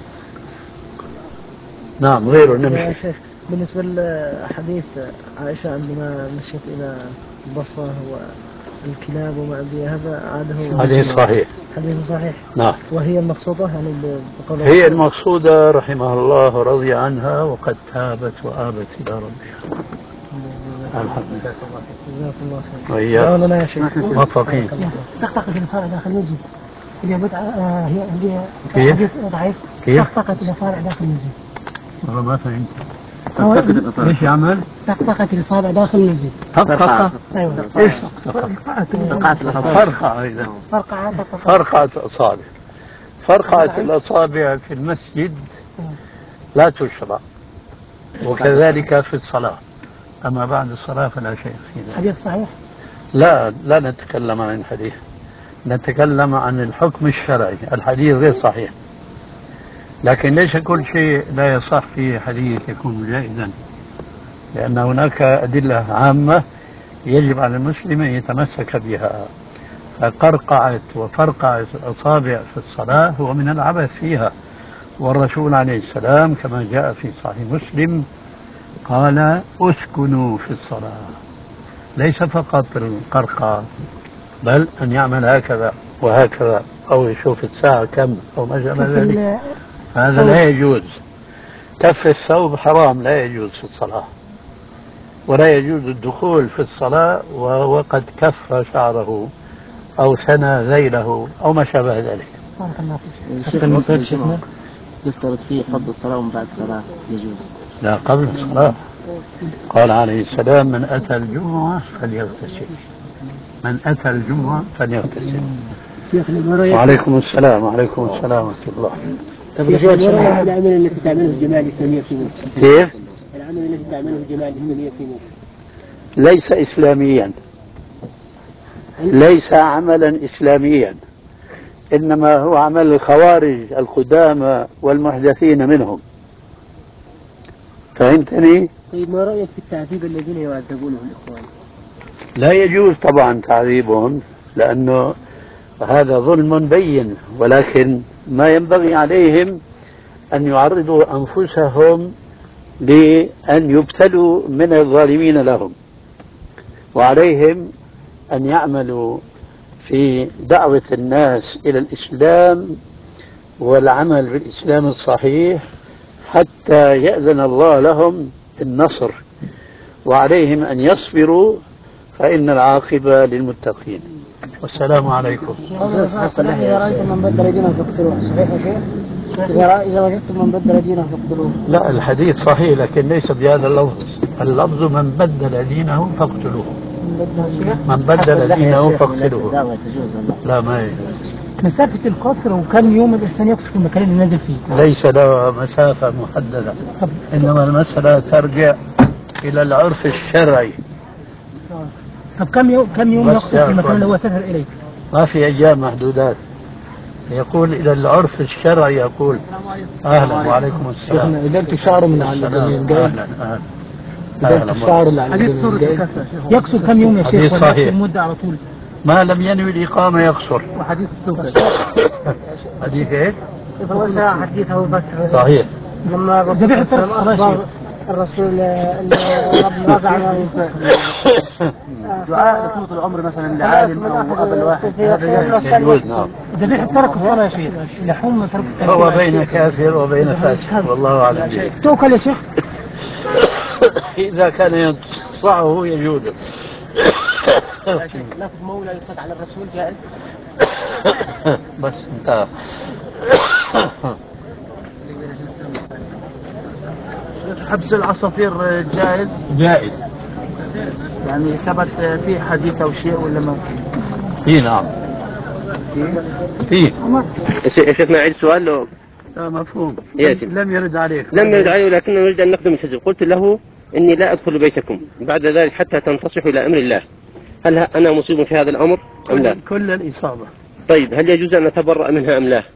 نعم غيره نمشي. يا شيخ بالنسبة لحديث عائشة عندما مشيت إلى البصرة والكلاب وما أدري هذا عاده حديث صحيح. حديث صحيح. نعم. وهي المقصودة يعني بقول هي المقصودة رحمها الله ورضي عنها وقد تابت وآبت إلى ربها. الحمد لله. جزاك الله خير. وإياك. لنا يا شيخ. موفقين. طقطقة الإصابع داخل المسجد. اللي بدعة هي اللي كيف؟ ضعيف. كيف؟ طقطقة الإصابع داخل المسجد. والله ما فهمت. ايش يعمل؟ طقطقة الإصابع داخل المسجد. طقطقة؟ أيوه. ايش طقطقة؟ فرقعة إذا. فرقعة فرقعة أصابع. فرقعة الأصابع في المسجد لا تشرع، وكذلك في الصلاة. أما بعد الصلاة فلا شيء في ذلك. حديث صحيح؟ لا لا نتكلم عن الحديث، نتكلم عن الحكم الشرعي. الحديث غير صحيح، لكن ليس كل شيء لا يصح فيه حديث يكون جائزا، لأن هناك أدلة عامة يجب على المسلم أن يتمسك بها. فقرقعة وفرقعة الأصابع في الصلاة هو من العبث فيها. والرسول عليه السلام كما جاء في صحيح مسلم قال اسكنوا في الصلاة، ليس فقط القرقعة بل أن يعمل هكذا وهكذا أو يشوف الساعة كم أو ما شابه ذلك، هذا لا يجوز. كف الثوب حرام، لا يجوز في الصلاة، ولا يجوز الدخول في الصلاة وهو قد كف شعره أو ثنى ذيله أو ما شابه ذلك. شيخنا يفترض فيه قبل الصلاة ومن بعد الصلاة يجوز؟ لا قبل الصلاة. قال عليه السلام من أتى الجمعة فليغتسل، من أتى الجمعة فليغتسل. وعليكم السلام. وعليكم السلام ورحمة الله. العمل التي تعمله الجماعة الإسلامية في مصر. كيف؟ العمل الذي تعمله الجماعة الإسلامية في مصر ليس إسلاميا، ليس عملا إسلاميا، إنما هو عمل الخوارج القدامى والمحدثين منهم. فهمتني؟ طيب ما رأيك في التعذيب الذين يعذبونهم الإخوان؟ لا يجوز طبعا تعذيبهم، لأنه هذا ظلم بين، ولكن ما ينبغي عليهم أن يعرضوا أنفسهم لأن يبتلوا من الظالمين لهم، وعليهم أن يعملوا في دعوة الناس إلى الإسلام والعمل بالإسلام الصحيح حتى يأذن الله لهم بالنصر، وعليهم أن يصبروا فإن العاقبة للمتقين. والسلام عليكم. إذا رأيتم من بدل دينه فاقتلوه، صحيح يا شيخ؟ إذا وجدتم من بدل دينه فاقتلوه. لا الحديث صحيح لكن ليس بهذا اللفظ. اللفظ من بدل دينه فاقتلوه. من بدل دينه فاقتلوه. لا ما يجوز. مسافة القصر وكم يوم الإنسان يقصر في المكان اللي نازل فيه؟ ليس له مسافة محددة، إنما المسألة ترجع إلى العرف الشرعي. طب كم يوم كم يوم يقصر في المكان اللي هو سافر إليه؟ ما في أيام محدودات، يقول إلى العرف الشرعي. يقول أهلا وعليكم السلام. إذا أنت شعره من على الجاي. أهلا أهلا. إذا أنت شعره اللي على الجاي. يقصر كم يوم يا شيخ؟ صحيح. المدة على طول. ما لم ينوي الإقامة يقصر. وحديث السوق حديث إيش؟ هو حديث أبو بكر صحيح. لما ذبيح الترك أخبار الرسول انه رضع دعاء لطول العمر مثلا لعالم او اب الواحد هذا يجوز. نعم. ذبيح الترك الصلاة يا شيخ لحوم ترك الصلاة هو بين كافر وبين فاسق والله اعلم. توكل يا شيخ. اذا كان ينصعه يجوز. لفظ مولى يطلق على الرسول جائز. بس انتهى. حبس العصافير جائز؟ جائز. يعني ثبت في حديث او شيء ولا ما في؟ في نعم. في في يا شيخنا عيد سؤال له. لا مفهوم. ياتي. لم يرد عليك. لم يرد عليه ولكننا نريد ان نخدم الحزب. قلت له اني لا ادخل بيتكم بعد ذلك حتى تنتصحوا الى امر الله. هل انا مصيب في هذا الامر ام لا؟ كل الاصابه. طيب هل يجوز ان نتبرأ منها ام لا؟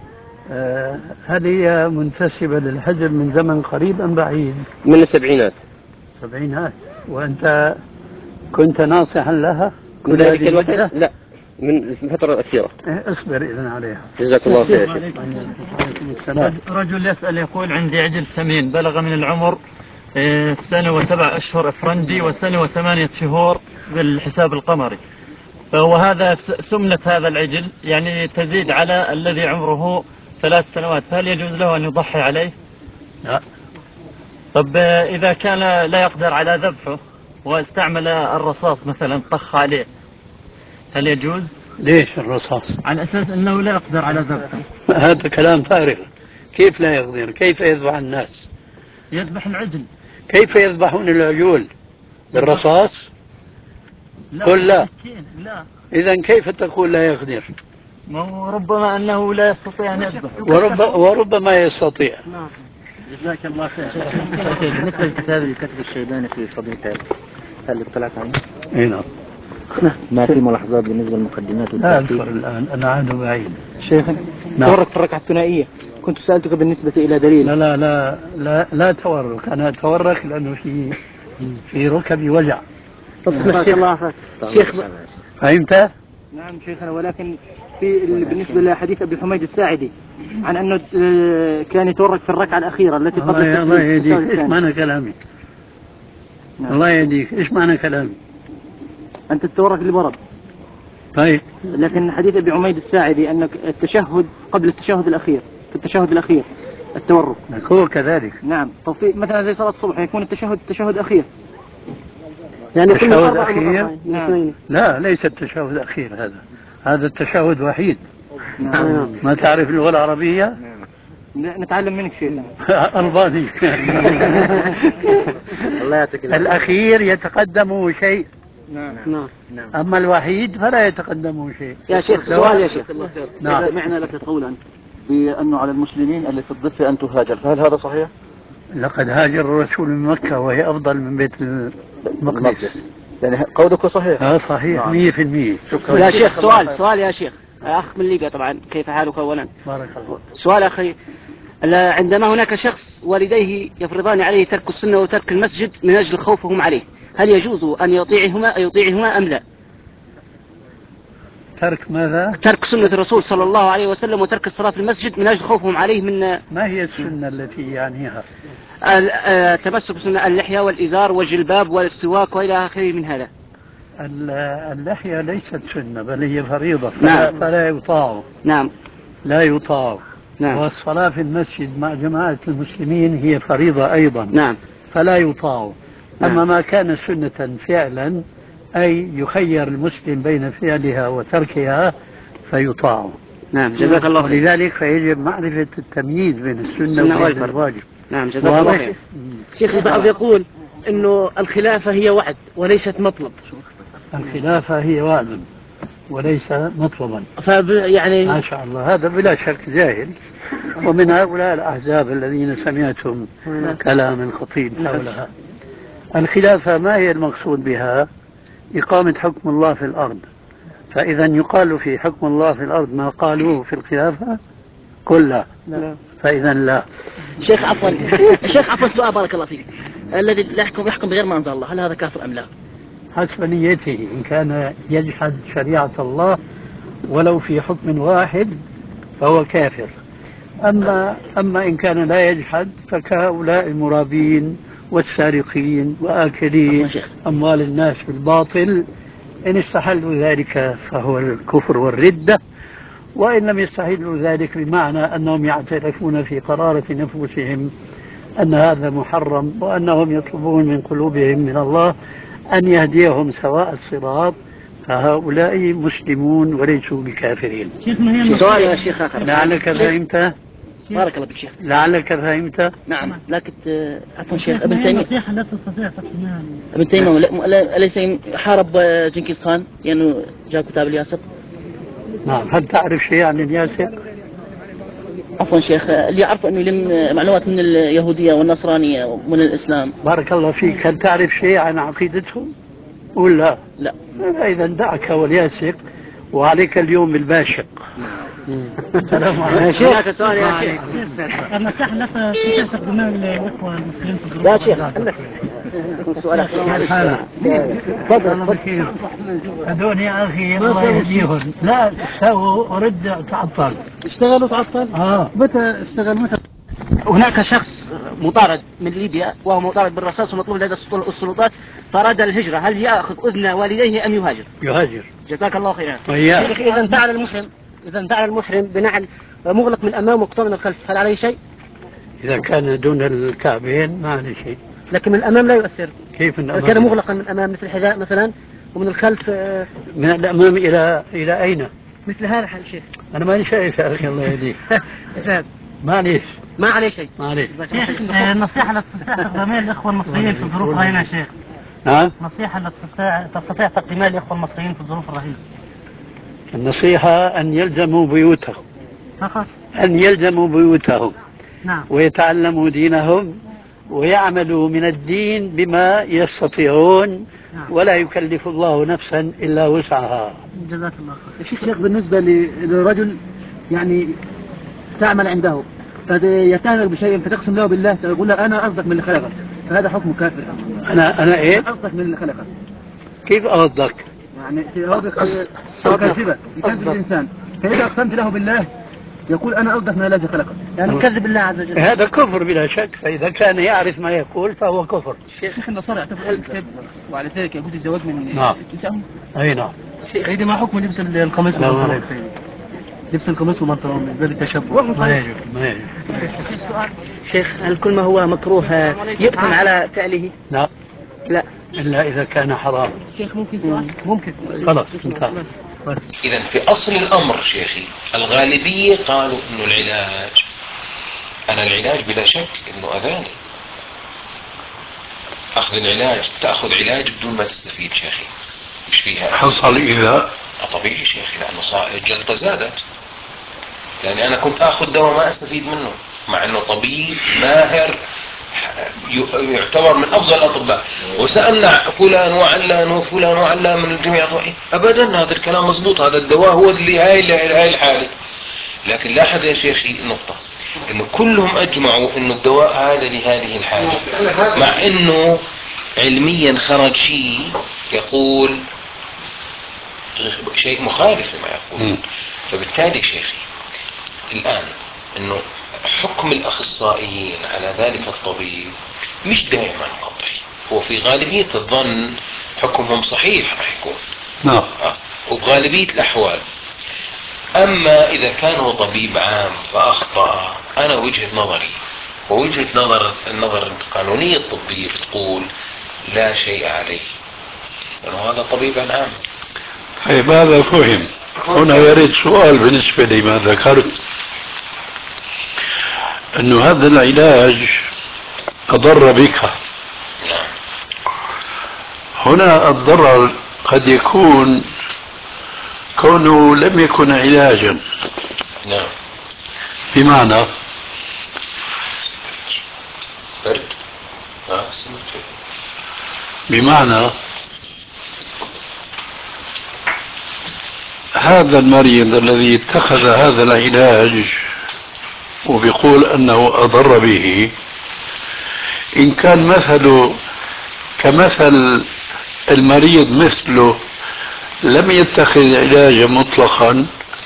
آه هل هي منتسبه للحزب من زمن قريب ام بعيد؟ من السبعينات. سبعينات. وانت كنت ناصحا لها؟ من ذلك الوقت؟ لا، من الفترة الأخيرة. اصبر إذن عليها. جزاك الله خير يا شيخ. رجل يسأل يقول عندي عجل سمين بلغ من العمر سنة وسبع أشهر إفرنجي وسنة وثمانية شهور بالحساب القمري، فهو هذا سمنة هذا العجل يعني تزيد على الذي عمره ثلاث سنوات، هل يجوز له أن يضحي عليه؟ لا. طب إذا كان لا يقدر على ذبحه واستعمل الرصاص مثلا طخ عليه هل يجوز؟ ليش الرصاص؟ على أساس أنه لا يقدر على ذبحه. هذا كلام فارغ. كيف لا يقدر؟ كيف يذبح الناس؟ يذبح العجل. كيف يذبحون العجول؟ بالرصاص؟ لا. قل لا. لا. إذا كيف تقول لا يقدر؟ ما هو ربما أنه لا يستطيع أن يذبح. ورب وربما يستطيع. نعم. جزاك الله خير. بالنسبة للكتاب اللي كتبه الشيباني في فضيلة هل اطلعت عنه؟ اي نعم. ما في ملاحظات بالنسبة للمقدمات لا أذكر الآن، أنا عاد بعيد. شيخنا نعم. تورك في الركعة الثنائية، كنت سألتك بالنسبة إلى دليل. لا لا لا لا, لا تورك، أنا أتورك لأنه في في ركبي وجع. طب اسمح شيخ الله عافاك. شيخ فهمت؟ نعم شيخنا، ولكن في بالنسبة لحديث أبي حميد الساعدي عن أنه كان يتورك في الركعة الأخيرة التي قبل التسليم. الله يهديك، إيش معنى كلامي؟ نعم. الله يهديك، إيش معنى كلامي؟ أنت تتورك لبرد. طيب. لكن حديث أبي حميد الساعدي أن التشهد قبل التشهد الأخير، في التشهد الأخير التورك. هو كذلك. نعم، طب مثلا زي صلاة الصبح يكون التشهد التشهد الأخير. يعني التشهد الأخير؟ نعم. لا ليس التشهد الأخير هذا، هذا التشهد وحيد. نعم. ما تعرف اللغة العربية؟ نعم. نتعلم منك شيء. ألباني. الله يعطيك العافية. الأخير يتقدمه شيء. نعم. نعم. أما الوحيد فلا يتقدمه شيء. يا شيخ سؤال يا شيخ. نعم. سمعنا لك قولا بأنه على المسلمين اللي في الضفة أن تهاجر، فهل هذا صحيح؟ لقد هاجر الرسول من مكة وهي أفضل من بيت المقدس. يعني قولك صحيح؟ اه صحيح مية في المية. شكرا يا شيخ. سؤال سؤال يا شيخ، أخ من ليبيا طبعا، كيف حالك أولا؟ بارك الله. سؤال أخي، عندما هناك شخص والديه يفرضان عليه ترك السنة وترك المسجد من أجل خوفهم عليه، هل يجوز أن يطيعهما يطيعهما أم لا؟ ترك ماذا؟ ترك سنة الرسول صلى الله عليه وسلم وترك الصلاة في المسجد من أجل خوفهم عليه من. ما هي السنة التي يعنيها؟ تمسك بسنة اللحية والإزار والجلباب والسواك وإلى آخره من هذا. اللحية ليست سنة بل هي فريضة. نعم. فلا يطاع. نعم. لا يطاع. نعم. والصلاة في المسجد مع جماعة المسلمين هي فريضة أيضا. نعم. فلا يطاع. نعم. أما ما كان سنة فعلا أي يخير المسلم بين فعلها وتركها فيطاع. نعم جزاك الله خير. ولذلك فيجب معرفة التمييز بين السنة وبين الواجب. نعم جزاك الله خير. شيخ البعض يقول إنه الخلافة هي وعد وليست مطلب. الخلافة هي وعد وليس مطلبا. يعني ما شاء الله، هذا بلا شك جاهل، ومن هؤلاء الأحزاب الذين سمعتم كلام الخطيب حولها. الخلافة ما هي المقصود بها؟ إقامة حكم الله في الأرض. فإذا يقال في حكم الله في الأرض ما قالوه في الخلافة قل لا. لا. فإذا لا. شيخ عفوا شيخ عفوا سؤال بارك الله فيك، الذي لا يحكم يحكم بغير ما أنزل الله، هل هذا كافر أم لا؟ حسب نيته، إن كان يجحد شريعة الله ولو في حكم واحد فهو كافر. أما أما إن كان لا يجحد فكهؤلاء المرابين والسارقين وآكلي أموال الناس بالباطل، إن استحلوا ذلك فهو الكفر والردة، وإن لم يستحلوا ذلك بمعنى أنهم يعترفون في قرارة نفوسهم أن هذا محرم، وأنهم يطلبون من قلوبهم من الله أن يهديهم سواء الصراط، فهؤلاء مسلمون وليسوا بكافرين. سؤال يا شيخ آخر. لعلك فهمت؟ بارك الله بك شيخ. لعلك فهمت؟ نعم، لكن عفوا شيخ ابن تيمية نصيحة لا تستطيع تقديمها. ابن تيمية أليس حارب جنكيز خان لأنه جاء كتاب الياسر؟ نعم. هل تعرف شيء عن الياسر؟ عفوا شيخ، اللي أعرف أنه يلم معلومات من اليهودية والنصرانية ومن الإسلام. بارك الله فيك. هل تعرف شيء عن عقيدتهم ولا لا؟ إذا دعك والياسر وعليك اليوم بالباشق. السلام عليكم يا شيخ. هناك سؤال يا شيخ. النصيحة لا تستطيع تقديمها للإخوة المسلمين في الظروف. لا شيخ سؤال تفضل. هذول يا أخي الله يهديهم، لا سووا ورد تعطل. اشتغلوا تعطل؟ اه متى اشتغل متى؟ هناك شخص مطارد من ليبيا وهو مطارد بالرصاص ومطلوب لدى السلطات، فأراد الهجرة، هل يأخذ أذن والديه أم يهاجر؟ يهاجر. جزاك الله خيرا. شيخ إذا انتعل المحرم إذا انتعل المحرم بنعل مغلق من الأمام ومقطوع من الخلف، هل عليه شيء؟ إذا كان دون الكعبين ما عليه شيء. لكن من الأمام لا يؤثر. كيف من الأمام؟ كان مغلقا من الأمام مثل الحذاء مثلا، ومن الخلف من الأمام إلى إلى أين؟ مثل هذا الحال شيخ. أنا ماني شايف يا أخي الله يهديك. معليش ما عليه شيء. معليش. النصيحة لا تستطيع تقديمها للإخوة المصريين في الظروف الرهينة يا شيخ. ها؟ نصيحة لا تستطيع تستطيع تقديمها للإخوة المصريين في الظروف الرهينة. النصيحة أن يلزموا بيوتهم. فقط. أن يلزموا بيوتهم. نعم. ويتعلموا دينهم ويعملوا من الدين بما يستطيعون. نعم. ولا يكلف الله نفسا إلا وسعها. جزاك الله خير. شيخ بالنسبة لرجل يعني تعمل عنده فيتهمك بشيء فتقسم له بالله تقول له أنا أصدق من اللي خلقك، فهذا حكم كافر. أنا أنا إيه؟ أصدق من اللي خلقك. كيف أصدق؟ يعني هو كذبة يكذب الإنسان، فإذا أقسمت له بالله يقول أنا أصدق من الذي خلقه، يعني يكذب الله عز وجل. هذا كفر بلا شك، فإذا كان يعرف ما يقول فهو كفر. شيخ النصارى يعتبر الكذب وعلى ذلك يجوز الزواج من نعم. نسائهم. أي نعم. شيخ ما حكم لبس القميص والبنطلون؟ لبس القميص والبنطلون من باب التشبه. ما يجوز ما يجوز. شيخ هل كل ما هو مكروه يؤثم على فعله؟ لا. لا. إلا إذا كان حرام. شيخ ممكن سؤال؟ ممكن. خلاص انتهى. إذا في أصل الأمر شيخي الغالبية قالوا إنه العلاج، أنا العلاج بلا شك إنه أذاني. أخذ العلاج، تأخذ علاج بدون ما تستفيد شيخي، مش فيها حصل إذا طبيعي شيخي، لأنه الجلطة زادت، لأني أنا كنت أخذ دواء ما أستفيد منه، مع أنه طبيب ماهر يعتبر من أفضل الأطباء، وسألنا فلان وعلان وفلان وعلان من الجميع أبدا هذا الكلام مضبوط، هذا الدواء هو اللي هاي هاي الحالة. لكن لاحظ يا شيخي نقطة، إنه كلهم أجمعوا إنه الدواء هذا لهذه الحالة، مع إنه علميا خرج شيء يقول شيء مخالف لما يقول. فبالتالي شيخي الآن إنه حكم الأخصائيين على ذلك الطبيب مش دائما قطعي، هو في غالبية الظن حكمهم صحيح راح يكون. نعم. آه. وفي غالبية الأحوال. أما إذا كان هو طبيب عام فأخطأ، أنا وجهة نظري ووجهة نظر النظر القانونية الطبية بتقول لا شيء عليه، لأنه هذا طبيب عام. طيب هذا فهم. هنا يريد سؤال بالنسبة لما ذكرت، أنه هذا العلاج أضر بك. هنا الضرر قد يكون كونه لم يكن علاجا. نعم. بمعنى برد. بمعنى هذا المريض الذي اتخذ هذا العلاج وبيقول أنه أضر به، إن كان مثله كمثل المريض مثله لم يتخذ علاجا مطلقا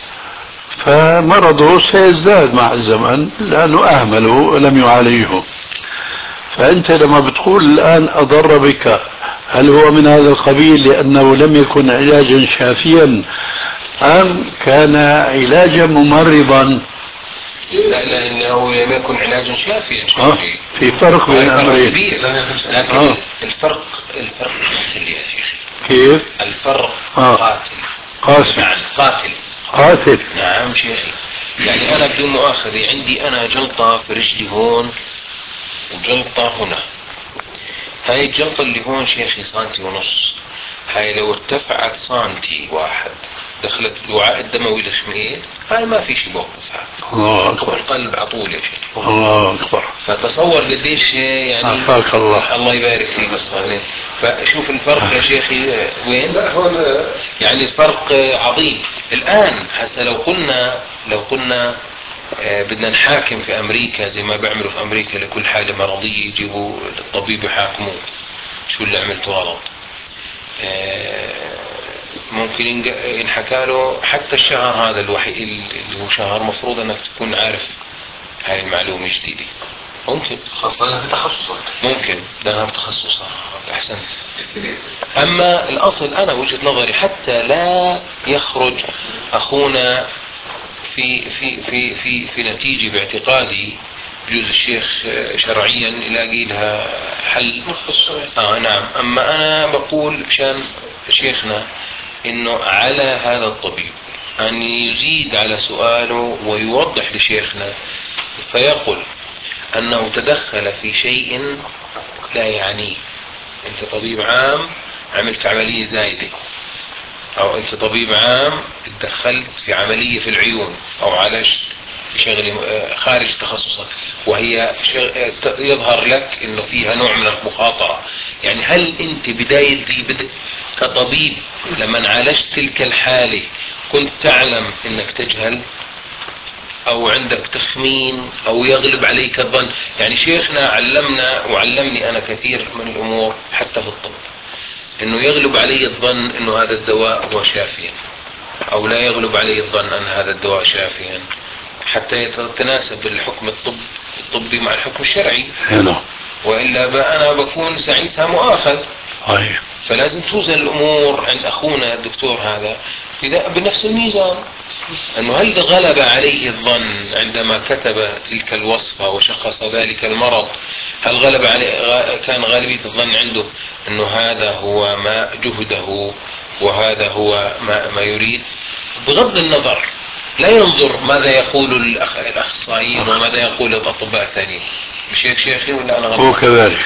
فمرضه سيزداد مع الزمن لأنه أهمله ولم يعالجه. فأنت لما بتقول الآن أضر بك، هل هو من هذا القبيل لأنه لم يكن علاجا شافيا أم كان علاجا ممرضا؟ لا لا انه لم يكن علاجا شافيا. آه في فرق بين الامرين كبير، لكن آه. الفرق الفرق قاتل يا شيخي. كيف؟ الفرق آه. قاتل. قاسم. نعم قاتل. قاتل. نعم شيخي. يعني انا بدون مؤاخذة عندي انا جلطة في رجلي هون وجلطة هنا. هاي الجلطة اللي هون شيخي سنتي ونص، هاي لو ارتفعت سنتي واحد دخلت الوعاء الدموي الخميل، هاي ما في شيء بوقفها. الله أكبر. القلب على طول يا شيخ. الله أكبر. فتصور قديش يعني. عافاك الله. الله يبارك فيك أستاذ. فشوف الفرق يا شيخي وين؟ لا هون يعني الفرق عظيم. الآن هسه لو قلنا لو قلنا آه بدنا نحاكم في أمريكا زي ما بيعملوا في أمريكا لكل حالة مرضية يجيبوا الطبيب يحاكموه شو اللي عملته غلط. آه ممكن ينحكى له حتى الشهر هذا الوحيد اللي هو شهر مفروض انك تكون عارف هاي المعلومة جديدة. ممكن خاصة لأنها في تخصصك. ممكن لأنها بتخصصها. أحسنت. أما الأصل أنا وجهة نظري حتى لا يخرج أخونا في في في في في نتيجة باعتقادي بجوز الشيخ شرعيا يلاقي لها حل. آه نعم. أما أنا بقول مشان شيخنا إنه على هذا الطبيب أن يزيد على سؤاله ويوضح لشيخنا فيقول أنه تدخل في شيء لا يعنيه. أنت طبيب عام عملت عملية زايدة، أو أنت طبيب عام تدخلت في عملية في العيون أو عالجت شغلة خارج تخصصك وهي يظهر لك إنه فيها نوع من المخاطرة. يعني هل أنت بداية بدء كطبيب لما عالجت تلك الحالة كنت تعلم إنك تجهل او عندك تخمين او يغلب عليك الظن؟ يعني شيخنا علمنا وعلمني انا كثير من الامور حتى في الطب انه يغلب علي الظن انه هذا الدواء هو شافيا او لا يغلب علي الظن ان هذا الدواء شافيا حتى يتناسب الحكم الطب الطبي مع الحكم الشرعي. هلا. والا بقى انا بكون ساعتها مؤاخذ. أي. فلازم توزن الامور عند اخونا الدكتور هذا بنفس الميزان، أنه هل غلب عليه الظن عندما كتب تلك الوصفة وشخص ذلك المرض، هل غلب عليه كان غالبية الظن عنده أنه هذا هو ما جهده وهذا هو ما, ما يريد، بغض النظر لا ينظر ماذا يقول الأخصائيين وماذا يقول الأطباء الثانيين. مش هيك شيخي ولا أنا غلط؟ هو كذلك.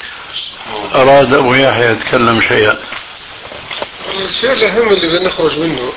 أراد أبو يحيى يتكلم شيئا. الشيء الأهم اللي بدنا نخرج منه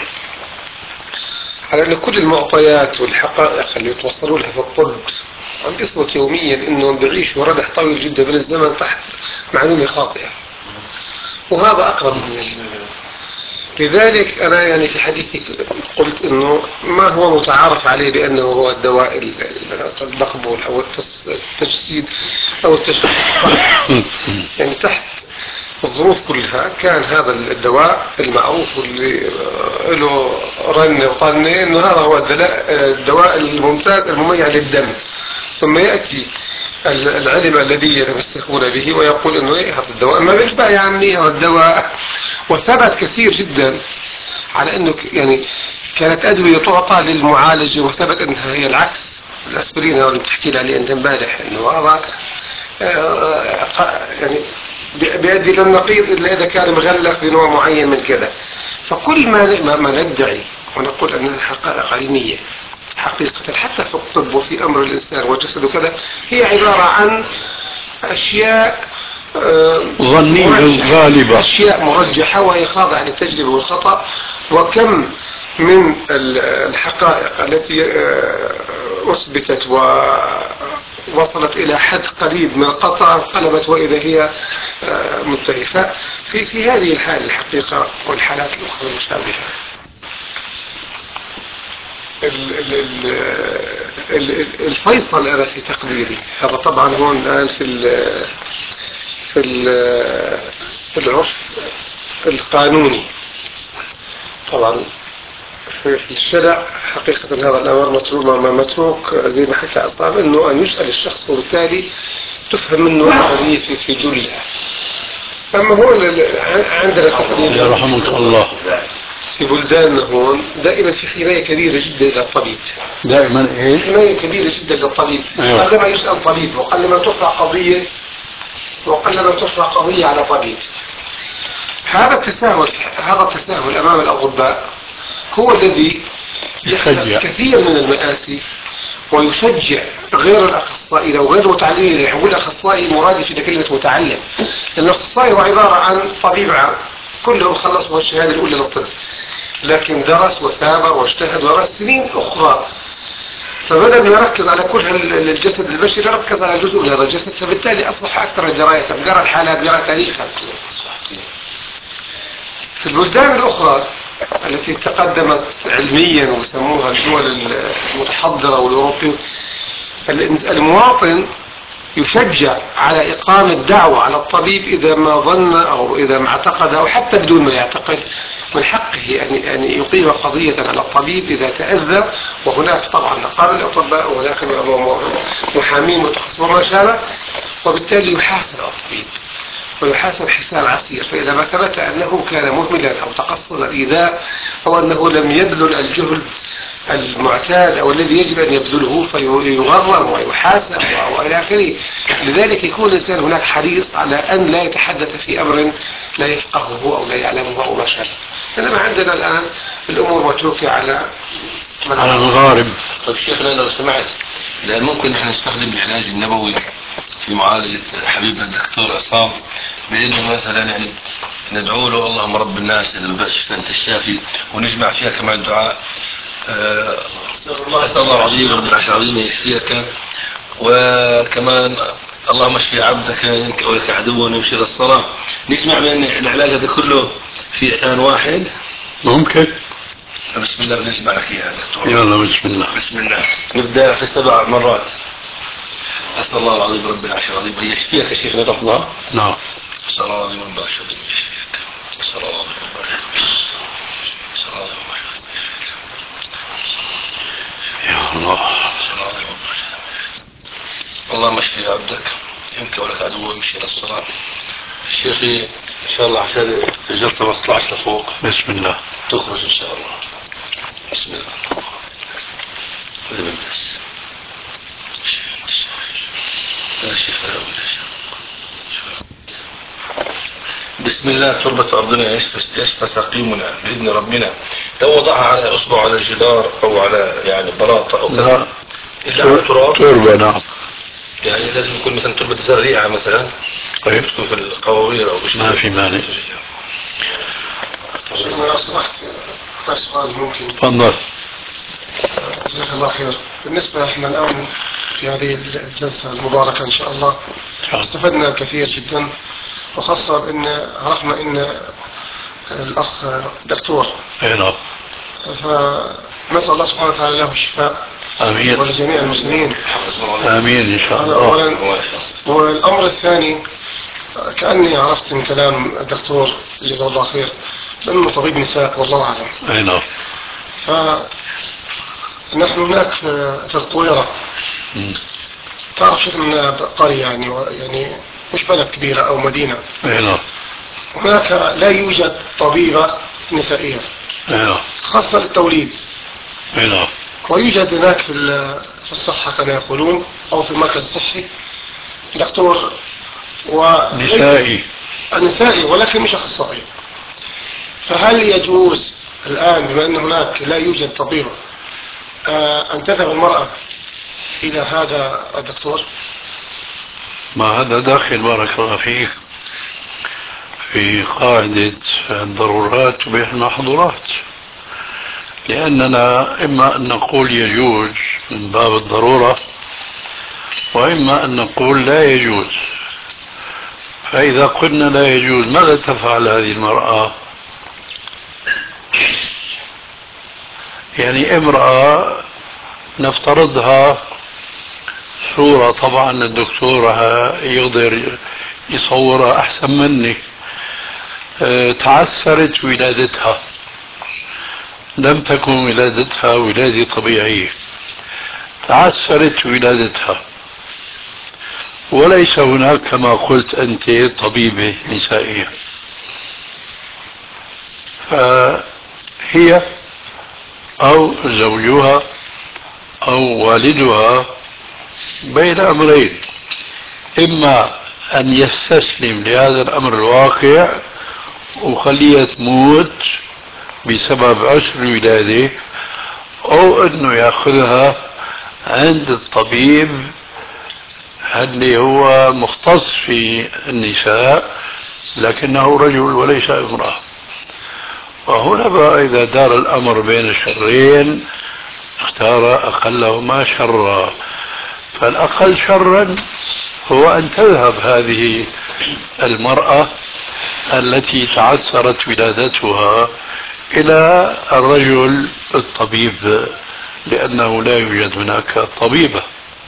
على أن كل المعطيات والحقائق اللي يتوصلوا لها في الطب عم يثبت يوميا أنهم بيعيشوا ردح طويل جدا من الزمن تحت معلومة خاطئة، وهذا أقرب من. لذلك أنا يعني في حديثي قلت أنه ما هو متعارف عليه بأنه هو الدواء المقبول أو التجسيد أو التشخيص صح. يعني تحت الظروف كلها كان هذا الدواء المعروف واللي له رن وطنة انه هذا هو الدواء الممتاز المميع للدم، ثم يأتي العلم الذي يتمسكون به ويقول انه ايه هذا الدواء ما بينفع يا عمي هذا الدواء. وثبت كثير جدا على انه يعني كانت ادوية تعطى للمعالجة وثبت انها هي العكس. الاسبرين هذا اللي بتحكي لي عليه انت امبارح انه هذا يعني بيؤدي الى النقيض الا اذا كان مغلف بنوع معين من كذا. فكل ما ما ندعي ونقول انها حقائق علميه حقيقه حتى في الطب وفي امر الانسان وجسده كذا هي عباره عن اشياء ظنيه غالبه، اشياء مرجحه وهي خاضعه للتجربه والخطا. وكم من الحقائق التي اثبتت ووصلت الى حد قريب من القطع قلبت واذا هي منتهيه. في في هذه الحاله الحقيقه والحالات الاخرى المشابهه الفيصل انا في تقديري هذا طبعا هون الان في ال في ال العرف القانوني. طبعا في الشرع حقيقة هذا الأمر متروك متروك زي ما حكى أصحاب أنه أن يسأل الشخص وبالتالي تفهم منه القضية في في جلها. أما هو عندنا تقريبا رحمك الله في بلداننا هون دائما في حماية كبيرة جدا للطبيب. دائما ايش؟ حماية كبيرة جدا للطبيب. أيوة. قلما يسأل طبيب وقلما ترفع قضية وقلما ترفع قضية على طبيب. هذا التساهل هذا التساهل أمام الأطباء هو الذي يخلق كثير من المآسي ويشجع غير الأخصائي أو غير المتعلمين. يقول الأخصائي مرادف إلى كلمة متعلم، لأن الأخصائي هو عبارة عن طبيب عام كلهم خلصوا الشهادة الأولى للطب، لكن درس وثابر واجتهد ودرس سنين أخرى، فبدأ أن يركز على كل الجسد البشري ركز على جزء من هذا الجسد، فبالتالي أصبح أكثر دراية، قرأ الحالات قرأ تاريخها. في البلدان الأخرى التي تقدمت علميا ويسموها الدول المتحضرة والأوروبية، المواطن يشجع على إقامة دعوة على الطبيب إذا ما ظن أو إذا ما اعتقد أو حتى بدون ما يعتقد من حقه أن يقيم قضية على الطبيب إذا تأذى، وهناك طبعا نقابل الأطباء وهناك محامين متخصصين وما شابه، وبالتالي يحاسب الطبيب ويحاسب حساب عسير. فإذا ما ثبت أنه كان مهملا أو تقصد الإيذاء أو أنه لم يبذل الجهد المعتاد أو الذي يجب أن يبذله فيغرم ويحاسب وإلى آخره. لذلك يكون الإنسان هناك حريص على أن لا يتحدث في أمر لا يفقهه أو لا يعلمه أو ما شابه. إنما عندنا الآن الأمور متروكة على على الغارب. طيب شيخنا لو سمعت، لأن ممكن احنا نستخدم العلاج النبوي في معالجة حبيبنا الدكتور عصام، بأنه مثلا يعني ندعو له اللهم رب الناس البشفى أنت الشافي، ونجمع فيها كمان الدعاء أسأل الله العظيم رب العرش العظيم يشفيك، وكمان اللهم اشفي عبدك إنك ولك عدو يمشي للصلاة. نجمع بين العلاج هذا كله في آن واحد ممكن. بسم الله بنجمع لك يا دكتور. يلا بسم الله. بسم الله. نبدأ في سبع مرات. أسأل الله العظيم رب العرش العظيم أن يشفيك يا شيخنا لفظها. نعم. أسأل الله العظيم رب العرش العظيم أن يشفيك. أسأل الله العظيم رب العرش العظيم. أسأل الله العظيم رب العرش العظيم أن يشفيك. يا الله. أسأل الله العظيم رب العرش العظيم. اللهم اشفي عبدك إنك ولك عدو يمشي للصلاة. شيخي إن شاء الله عشان الجلطة ما تطلعش لفوق. بسم الله. تخرج إن شاء الله. بسم الله. هذا من بس. لا شفاء ولا شفاء. بسم الله تربة أرضنا يشفى سقيمنا بإذن ربنا. لو وضعها على أصبع على الجدار أو على يعني بلاطة أو كذا إلا على تراب. تربة نعم. يعني لازم يكون مثلا تربة زريعة مثلا. طيب. تكون في القواوير أو بشيء. ما في مانع. لو سمحت سؤال ممكن. تفضل. جزاك الله خير. بالنسبة احنا الآن في هذه الجلسة المباركة إن شاء الله استفدنا كثير جدا، وخاصة ان عرفنا ان الأخ دكتور. أي نعم. فنسأل الله سبحانه وتعالى له الشفاء. آمين. ولجميع المسلمين. آمين إن شاء الله. أولا. والأمر الثاني كأني عرفت من كلام الدكتور جزاه الله خير لأنه طبيب نساء والله أعلم. أي نعم. فنحن هناك في القويرة تعرف شيخ من قرية يعني يعني مش بلد كبيرة أو مدينة. أي نعم. هناك لا يوجد طبيبة نسائية. أي نعم. خاصة للتوليد. أي نعم. ويوجد هناك في في الصحة كما يقولون أو في المركز الصحي دكتور نسائي. النسائي ولكن مش أخصائي. فهل يجوز الآن بما أن هناك لا يوجد طبيبة أن تذهب المرأة إلى هذا الدكتور؟ ما هذا داخل بارك الله فيك في قاعدة الضرورات تبيح المحظورات، لأننا إما أن نقول يجوز من باب الضرورة وإما أن نقول لا يجوز. فإذا قلنا لا يجوز ماذا تفعل هذه المرأة؟ يعني امرأة نفترضها صورة، طبعا الدكتور يقدر يصورها أحسن مني، تعثرت ولادتها، لم تكن ولادتها ولادة طبيعية، تعثرت ولادتها، وليس هناك كما قلت أنت طبيبة نسائية، فهي أو زوجها أو والدها بين أمرين: إما أن يستسلم لهذا الأمر الواقع وخليها تموت بسبب عسر الولادة، أو أنه يأخذها عند الطبيب اللي هو مختص في النساء لكنه رجل وليس امرأة. وهنا بقى إذا دار الأمر بين شرين اختار أقلهما شرا، فالأقل شرا هو أن تذهب هذه المرأة التي تعثرت ولادتها إلى الرجل الطبيب، لأنه لا يوجد هناك طبيبة.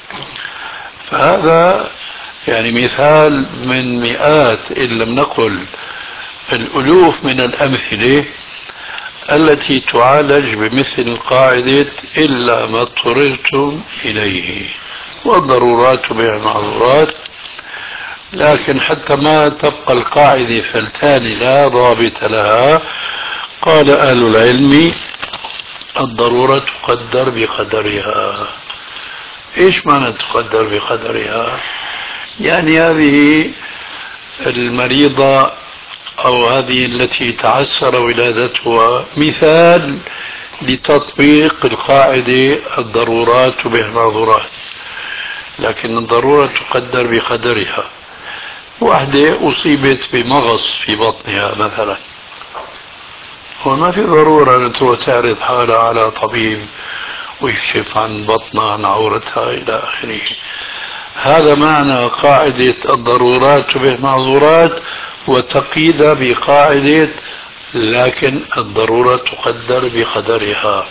فهذا يعني مثال من مئات إن لم نقل الألوف من الأمثلة التي تعالج بمثل قاعدة إلا ما اضطررتم إليه، والضرورات تبيح المعذورات. لكن حتى ما تبقى القاعدة فلتان لا ضابط لها، قال أهل العلم الضرورة تقدر بقدرها. إيش معنى تقدر بقدرها؟ يعني هذه المريضة أو هذه التي تعسر ولادتها مثال لتطبيق القاعدة الضرورات تبيح المعذورات، لكن الضرورة تقدر بقدرها. واحدة أصيبت بمغص في بطنها مثلا، وما في ضرورة أن تروح تعرض حالها على طبيب ويكشف عن بطنها عن عورتها إلى آخره. هذا معنى قاعدة الضرورات تبيح المعذورات، وتقييدها بقاعدة لكن الضرورة تقدر بقدرها.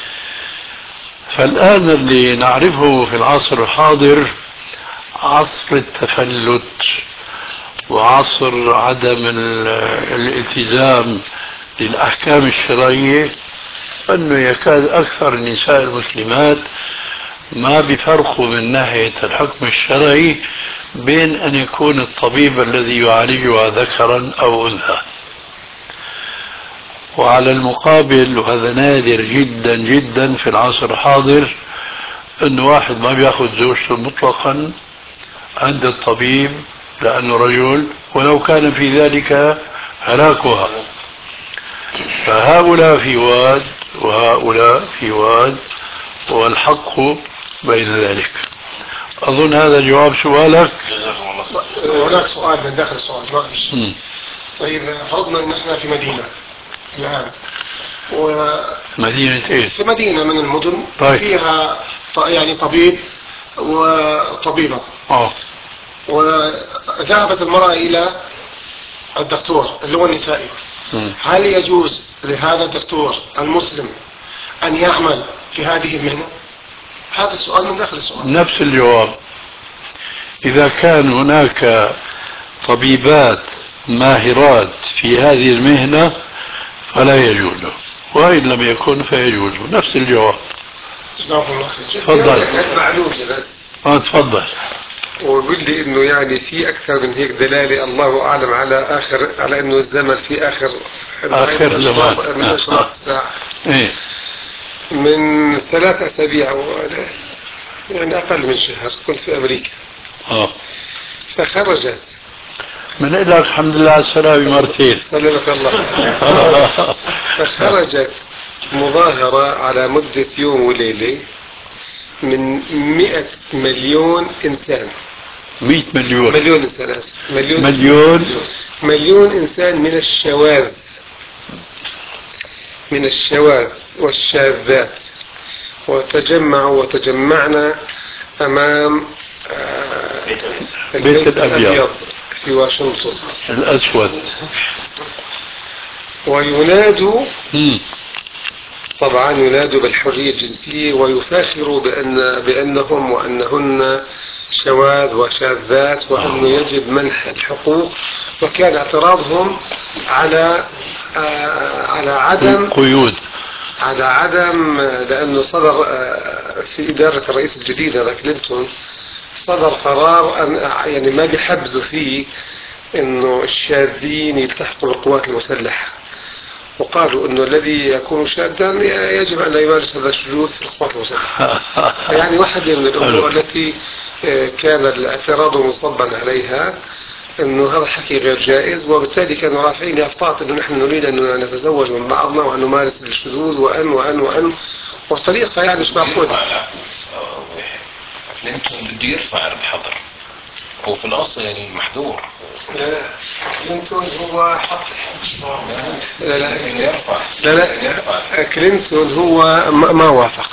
فالآن اللي نعرفه في العصر الحاضر عصر التفلت وعصر عدم الالتزام للأحكام الشرعية، أنه يكاد أكثر النساء المسلمات ما بفرقوا من ناحية الحكم الشرعي بين أن يكون الطبيب الذي يعالجها ذكرا أو أنثى. وعلى المقابل، وهذا نادر جدا جدا في العصر الحاضر، أن واحد ما بياخذ زوجته مطلقا عند الطبيب لأنه رجل، ولو كان في ذلك هلاكها. فهؤلاء في واد وهؤلاء في واد، والحق بين ذلك. أظن هذا جواب سؤالك. هناك سؤال من داخل السؤال. طيب فرضنا أن احنا في مدينة الآن، و مدينة ايش؟ في مدينة من المدن. طيب. فيها يعني طبيب وطبيبة. اه وذهبت المرأة إلى الدكتور اللي هو النسائي. م. هل يجوز لهذا الدكتور المسلم أن يعمل في هذه المهنة؟ هذا السؤال من داخل السؤال. نفس الجواب. إذا كان هناك طبيبات ماهرات في هذه المهنة فلا يجوز، وإن لم يكن فيجوز. نفس الجواب. جزاكم الله خير. تفضل. معلومة بس. اه تفضل. ويقول لي انه يعني في اكثر من هيك دلاله الله اعلم على اخر، على انه الزمن في اخر اخر زمان من اشراط الساعه. ايه من ثلاث اسابيع يعني اقل من شهر كنت في امريكا. اه فخرجت من لك الحمد لله على السلامه مرتين. سلمك الله. فخرجت مظاهره على مده يوم وليله من مئة مليون إنسان. مئة مليون مليون إنسان آسف. مليون مليون إنسان. مليون إنسان من الشواذ من الشواذ والشاذات، وتجمعوا وتجمعنا أمام البيت الأبيض في واشنطن الأسود، وينادوا طبعا ينادوا بالحرية الجنسية، ويفاخروا بأن بأنهم وأنهن شواذ وشاذات، وأنه يجب منح الحقوق وكان اعتراضهم على آه على عدم قيود على عدم لأنه صدر في إدارة الرئيس الجديد هذا كلينتون صدر قرار أن يعني ما بيحبذوا فيه إنه الشاذين يلتحقوا بالقوات المسلحة، وقالوا إنه الذي يكون شاذا يجب أن لا يمارس هذا الشذوذ في القوات المسلحة. فيعني واحدة من الأمور التي كان الاعتراض مصبا عليها انه هذا الحكي غير جائز، وبالتالي كانوا رافعين يافطات انه نحن نريد ان نتزوج من بعضنا وان نمارس الشذوذ وان وان وان وطريقه يعني مش معقوله. كلينتون بده يرفع الحظر، هو في الاصل يعني محظور. لا لا كلينتون هو حط لا لا لا لا كلينتون هو ما وافق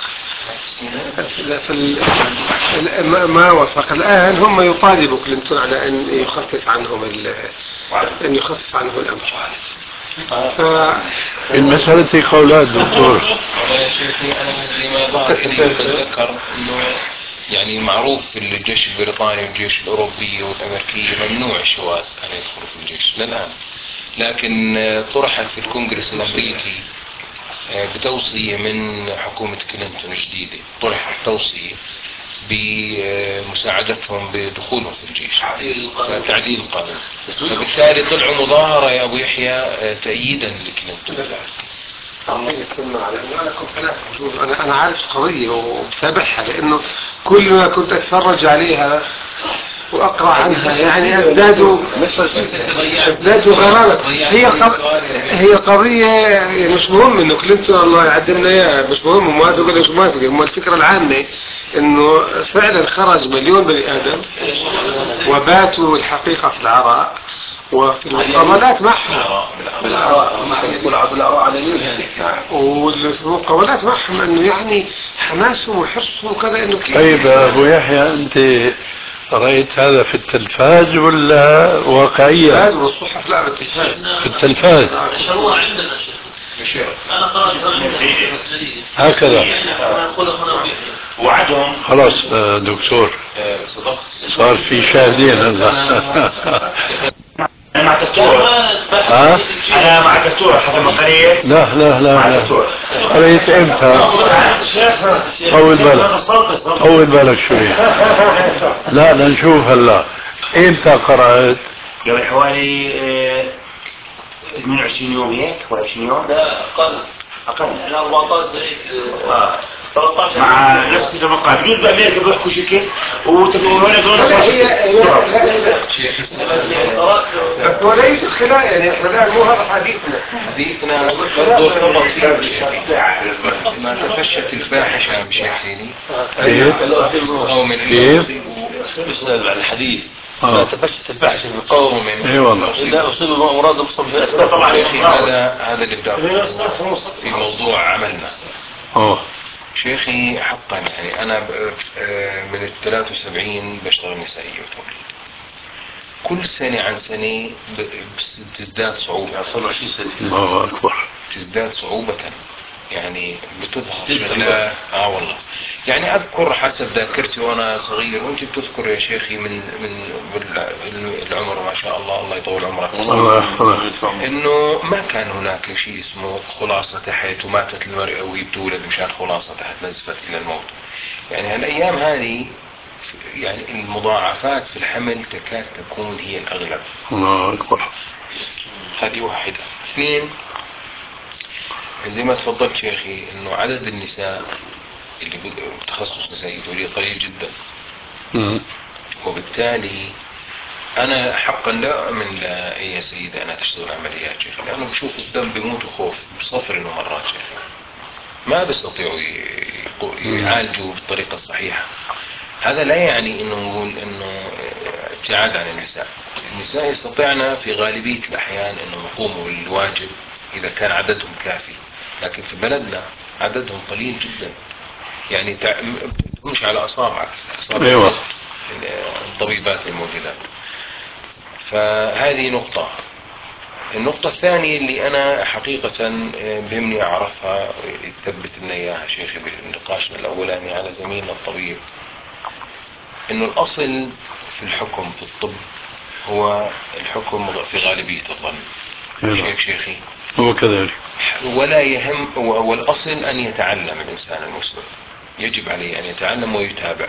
ما وافق. الآن هم يطالبوا كلينتون على أن يخفف عنهم أن يخفف عنه الأمر. ف... المسألة قولات دكتور. والله يا شيخي أنا زي ما ظهر إلي بتذكر إنه يعني معروف في الجيش البريطاني والجيش الأوروبي والأمريكي ممنوع الشواذ أن يدخلوا في الجيش للآن، لكن طرحت في الكونغرس الأمريكي بتوصية من حكومة كلينتون الجديدة، طرحت توصية بمساعدتهم بدخولهم في الجيش تعديل القانون، فبالتالي طلعوا مظاهرة يا أبو يحيى تأييدا لكلينتون. أعطيني السنة على أنه أنا كنت هناك موجود، أنا أنا عارف القضية وبتابعها لأنه كل ما كنت أتفرج عليها وأقرأ عنها يعني أزدادوا أزدادوا غرابة. هي هي قضية مش مهم إنه كلينتون الله يعزمنا إياه، مش مهم موافق ولا مش موافق، أما الفكرة العامة إنه فعلا خرج مليون بني آدم وباتوا الحقيقة في العراء وفي المقابلات معهم وفي المقابلات معهم انه يعني حماسه وحرصه وكذا انه كيف. طيب ابو يحيى انت رأيت هذا في التلفاز ولا واقعيا؟ التلفاز والصحف. لا بالتلفاز. في التلفاز نشروها عندنا شيخ. انا قرأت هكذا وعدهم. خلاص دكتور صار في شاهدين هلا. انا مع دكتور. ها؟ انا مع دكتور حسب ما قريت. لا لا لا لا قريت امتى؟ طول بالك طول بالك شوي. لا لنشوف هلا امتى قرأت؟ قبل حوالي ثمانية وعشرين يوم هيك ولا عشرين يوم؟ لا اقل اقل يعني أربعة عشر هيك ثلاثة عشر مع نفس المقام. بجوز بامريكا بيحكوا شيء وتقولون هذول بس هو لا يوجد خلاف يعني احنا مو هذا حديثنا حديثنا برضه ارتبط فيه ما تفشت الفاحشة بشكل قوم كيف؟ يسأل عن الحديث ما تفشت الفاحشة في القوم اي والله لا أصيب مراد مصطفى طبعا شيخي هذا هذا اللي بدأ في موضوع عملنا. اه شيخي حقا يعني أنا من الثلاث وسبعين بشتغل نسائية وتوليد، كل سنة عن سنة بتزداد صعوبة. صار عشرين سنة. الله أكبر. تزداد صعوبة يعني بتظهر شغلات. اه والله يعني اذكر حسب ذاكرتي وانا صغير وانت بتذكر يا شيخي من من العمر ما شاء الله الله يطول عمرك انه ما كان هناك شيء اسمه خلاصة حياة وماتت المرأة وهي بتولد مشان خلاصة تحت نزفت الى الموت. يعني هالايام هذه يعني المضاعفات في الحمل تكاد تكون هي الاغلب. الله اكبر. هذه واحدة. اثنين زي ما تفضلت شيخي انه عدد النساء اللي بتخصص نسائي توليد قليل جدا. م. وبالتالي انا حقا لا اؤمن لا يا سيدة انها تشتغل عمليات شيخي، لانه بشوف الدم بيموتوا خوف بصفر ومرات شيخي ما بيستطيعوا يعالجوا بالطريقة الصحيحة. هذا لا يعني انه نقول انه ابتعاد عن النساء. النساء يستطيعن في غالبية الاحيان انه يقوموا بالواجب اذا كان عددهم كافي، لكن في بلدنا عددهم قليل جدا يعني تمشي على اصابعك اصابع أيوة. الطبيبات الموجودات. فهذه نقطة. النقطة الثانية اللي أنا حقيقة بهمني أعرفها يثبت لنا إياها شيخي بنقاشنا الأولاني على زميلنا الطبيب، إنه الأصل في الحكم في الطب هو الحكم في غالبية الظن. مش هيك شيخي؟ هو كذلك. ولا يهم، والأصل أن يتعلم الإنسان المسلم، يجب عليه أن يتعلم ويتابع.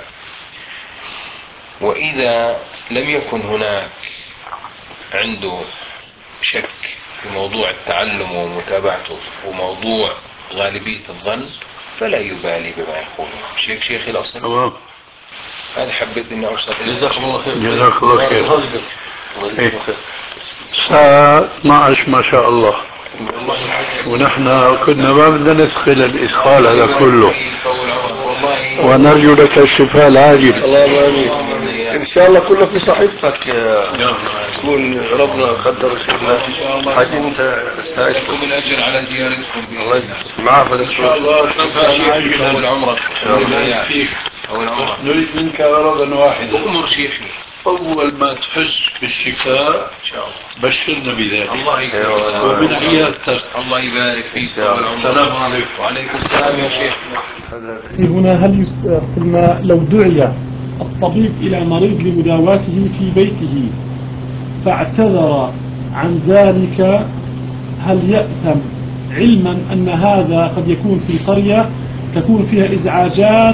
وإذا لم يكن هناك عنده شك في موضوع التعلم ومتابعته وموضوع غالبية الظن فلا يبالي بما يقوله. شيخ شيخي الأصل تمام. هذا حبيت إني أوصل. جزاك الله خير. جزاك الله خير. الساعة اثنعش ما شاء الله، ونحن كنا ما بدنا نثقل الإثقال هذا كله، ونرجو لك الشفاء العاجل. اللهم امين. ان شاء الله كله في صحيفتك تكون ربنا قدر شيء ان شاء الله. حاجة انت لكم الاجر على زيارتكم. الله يجزيك. معك ان شاء الله. شيخ اول عمرك اول عمرك نريد منك غرضا واحدا. امر شيخي، أول ما تحس بالشفاء إن شاء الله بشرنا بذلك. الله يكرمك. ومن عيادتك. الله يبارك فيك. السلام عليكم. وعليكم السلام يا شيخ. هنا هل قلنا لو دعي الطبيب إلى مريض لمداواته في بيته فاعتذر عن ذلك هل يأثم، علما أن هذا قد يكون في قرية تكون فيها إزعاجات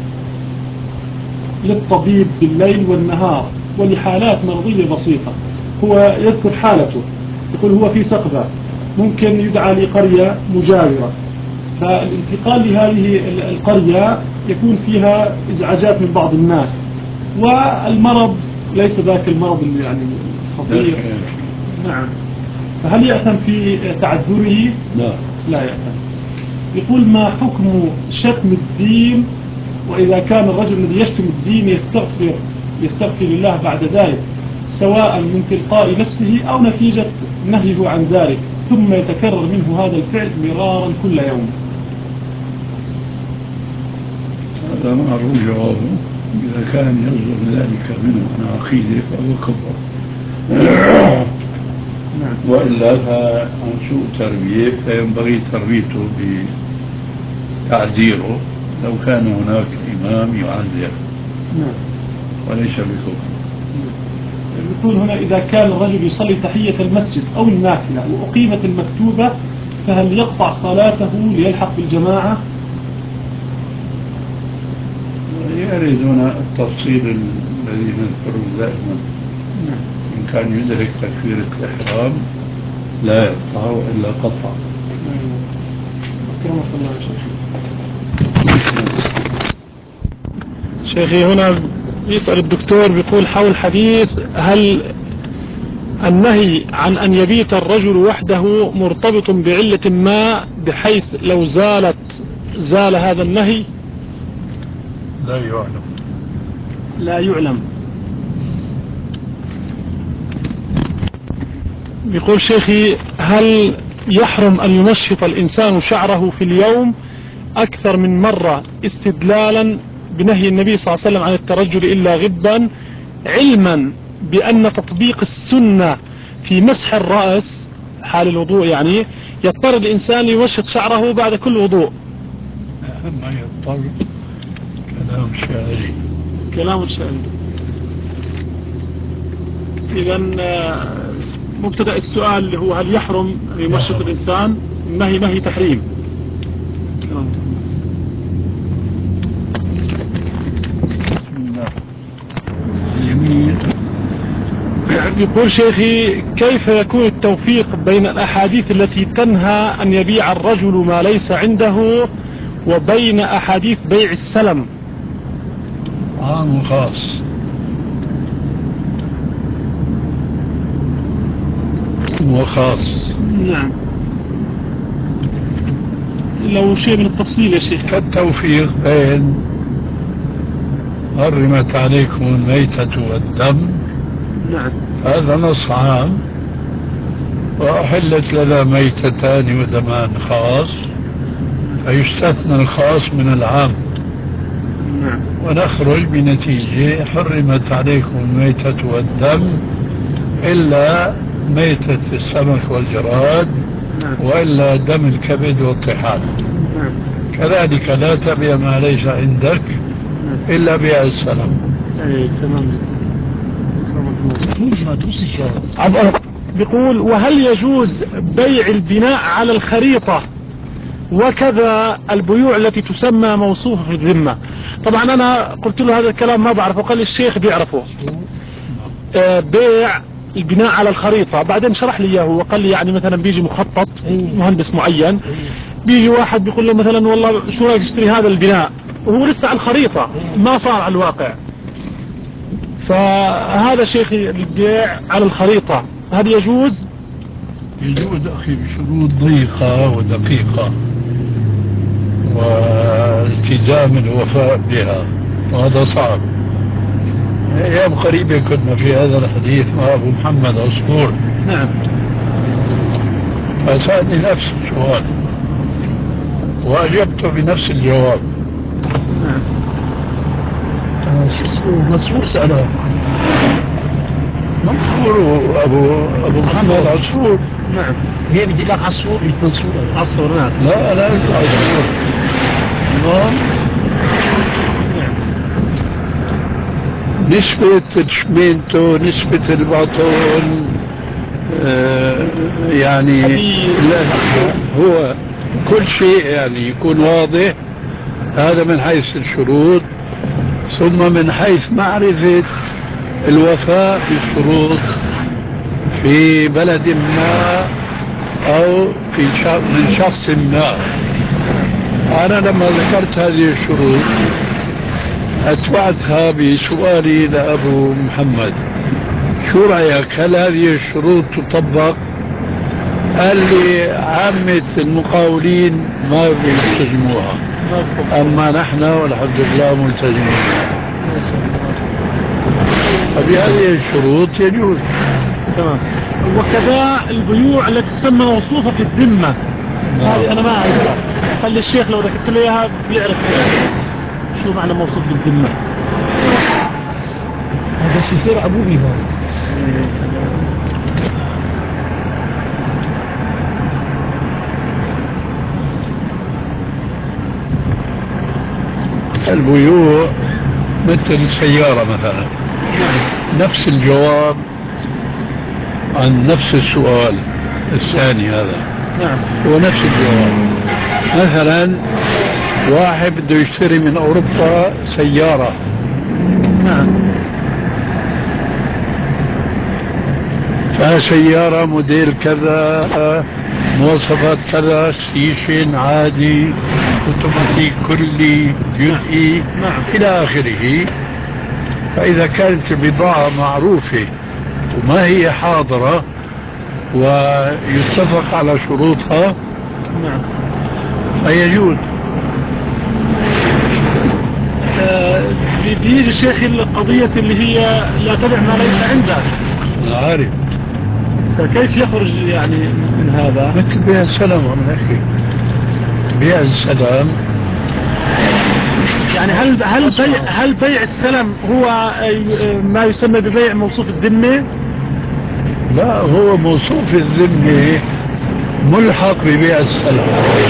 للطبيب بالليل والنهار ولحالات مرضية بسيطة؟ هو يذكر حالته، يقول هو في سقبة، ممكن يدعى لقرية مجاورة، فالانتقال لهذه القرية يكون فيها إزعاجات من بعض الناس، والمرض ليس ذاك المرض اللي يعني خطير. نعم. فهل يأثم في تعذره؟ لا لا يأثم. يقول ما حكم شتم الدين، وإذا كان الرجل الذي يشتم الدين يستغفر يستغفر الله بعد ذلك سواء من تلقاء نفسه أو نتيجة نهيه عن ذلك، ثم يتكرر منه هذا الفعل مرارا كل يوم؟ هذا معروف جوابه. إذا كان يصدر ذلك منه عن عقيدة فهو كفر، وإلا فعن سوء تربية فينبغي تربيته بتعذيره لو كان هناك إمام يعذر وليس بكفر. يقول هنا إذا كان الرجل يصلي تحية المسجد أو النافلة وأقيمت المكتوبة فهل يقطع صلاته ليلحق بالجماعة؟ يريد هنا التفصيل الذي نذكره دائما. إن كان يدرك تكبيرة الإحرام لا يقطع إلا قطع. أكرمك الله يا شيخي. شيخي هنا يسأل الدكتور، بيقول حول حديث هل النهي عن أن يبيت الرجل وحده مرتبط بعلة ما بحيث لو زالت زال هذا النهي؟ لا يعلم. لا يعلم. يقول شيخي هل يحرم أن ينشط الإنسان شعره في اليوم أكثر من مرة استدلالا بنهي النبي صلى الله عليه وسلم عن الترجل إلا غبا، علما بأن تطبيق السنة في مسح الرأس حال الوضوء يعني يضطر الإنسان ينشط شعره بعد كل وضوء؟ ما يضطر. كلام شاعري. كلام شاعري. إذا مبتدأ السؤال اللي هو هل يحرم أن ينشط الإنسان، النهي نهي تحريم. يقول شيخي كيف يكون التوفيق بين الأحاديث التي تنهى أن يبيع الرجل ما ليس عنده وبين أحاديث بيع السلم؟ عام وخاص. وخاص. نعم. لو شيء من التفصيل يا شيخ. كالتوفيق بين حرمت عليكم الميتة والدم. نعم. هذا نص عام، وأحلت لنا ميتتان ودمان خاص، فيستثنى الخاص من العام. نعم. ونخرج بنتيجة حرمت عليكم الميتة والدم إلا ميتة السمك والجراد، وإلا دم الكبد والطحال. كذلك لا تبيع ما ليس عندك إلا بيع السلام. أي تمام. بيقول وهل يجوز بيع البناء على الخريطة وكذا البيوع التي تسمى موصوفة في الذمة؟ طبعا أنا قلت له هذا الكلام ما بعرفه، قال لي الشيخ بيعرفه. آه بيع البناء على الخريطة، بعدين شرح لي اياه وقال لي يعني مثلا بيجي مخطط مهندس معين، بيجي واحد بيقول له مثلا والله شو رايك تشتري هذا البناء وهو لسه على الخريطة ما صار على الواقع. فهذا شيخي البيع على الخريطة هل يجوز؟ يجوز أخي بشروط ضيقة ودقيقة والتزام الوفاء بها، وهذا صعب. أيام قريبة كنا في هذا الحديث مع أبو محمد عصفور. نعم. فسألني نفس السؤال وأجبته بنفس الجواب. نعم. شو اسمه منصور سأله، منصور أبو أبو محمد عصفور. نعم. هي بدي لك عصفور منصور عصفور. نعم. لا لا عصفور. نعم. نسبة شمينته، نسبة البطن، آه يعني لا هو كل شيء يعني يكون واضح. هذا من حيث الشروط، ثم من حيث معرفة الوفاء بالشروط في بلد ما أو في من شخص ما. أنا لما ذكرت هذه الشروط أتبعتها بسؤالي لأبو محمد شو رأيك، هل هذه الشروط تطبق؟ قال لي عامة المقاولين ما بيلتزموها، أما نحن والحمد لله ملتزمين. فبهذه الشروط يجوز. تمام. وكذا البيوع التي تسمى موصوفة في الذمة، هذه أنا ما أعرفها. قال لي الشيخ لو ذكرت له إياها بيعرف شو معنى موصوف بالذمة. هذا سفير أبو بيها. البيوع مثل السيارة مثلا، نفس الجواب عن نفس السؤال الثاني هذا. نعم. هو نفس الجواب. مثلا واحد بده يشتري من أوروبا سيارة. نعم. فسيارة موديل كذا، مواصفات كذا، ستيشن عادي، اوتوماتيك كلي جزئي. نعم. إلى آخره. فإذا كانت البضاعة معروفة وما هي حاضرة ويتفق على شروطها، نعم، فيجوز. آه بيجي شيخ القضية اللي هي لا تبع ما ليس عندك. لا عارف. فكيف يخرج يعني من هذا؟ مثل بيع السلام من أخي، بيع السلام يعني هل هل بيع هل بيع السلم هو ما يسمى ببيع موصوف الذمة؟ لا، هو موصوف الذمة ملحق ببيع السلم.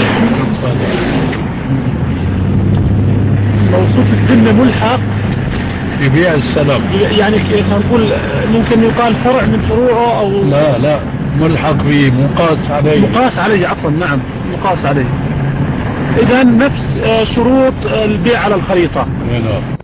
موصوف الذمة ملحق ببيع السلم، يعني نقول ممكن يقال فرع من فروعه أو لا لا ملحق به، مقاس عليه. مقاس عليه، عفوا، نعم، مقاس عليه. إذا نفس شروط البيع على الخريطة. نعم.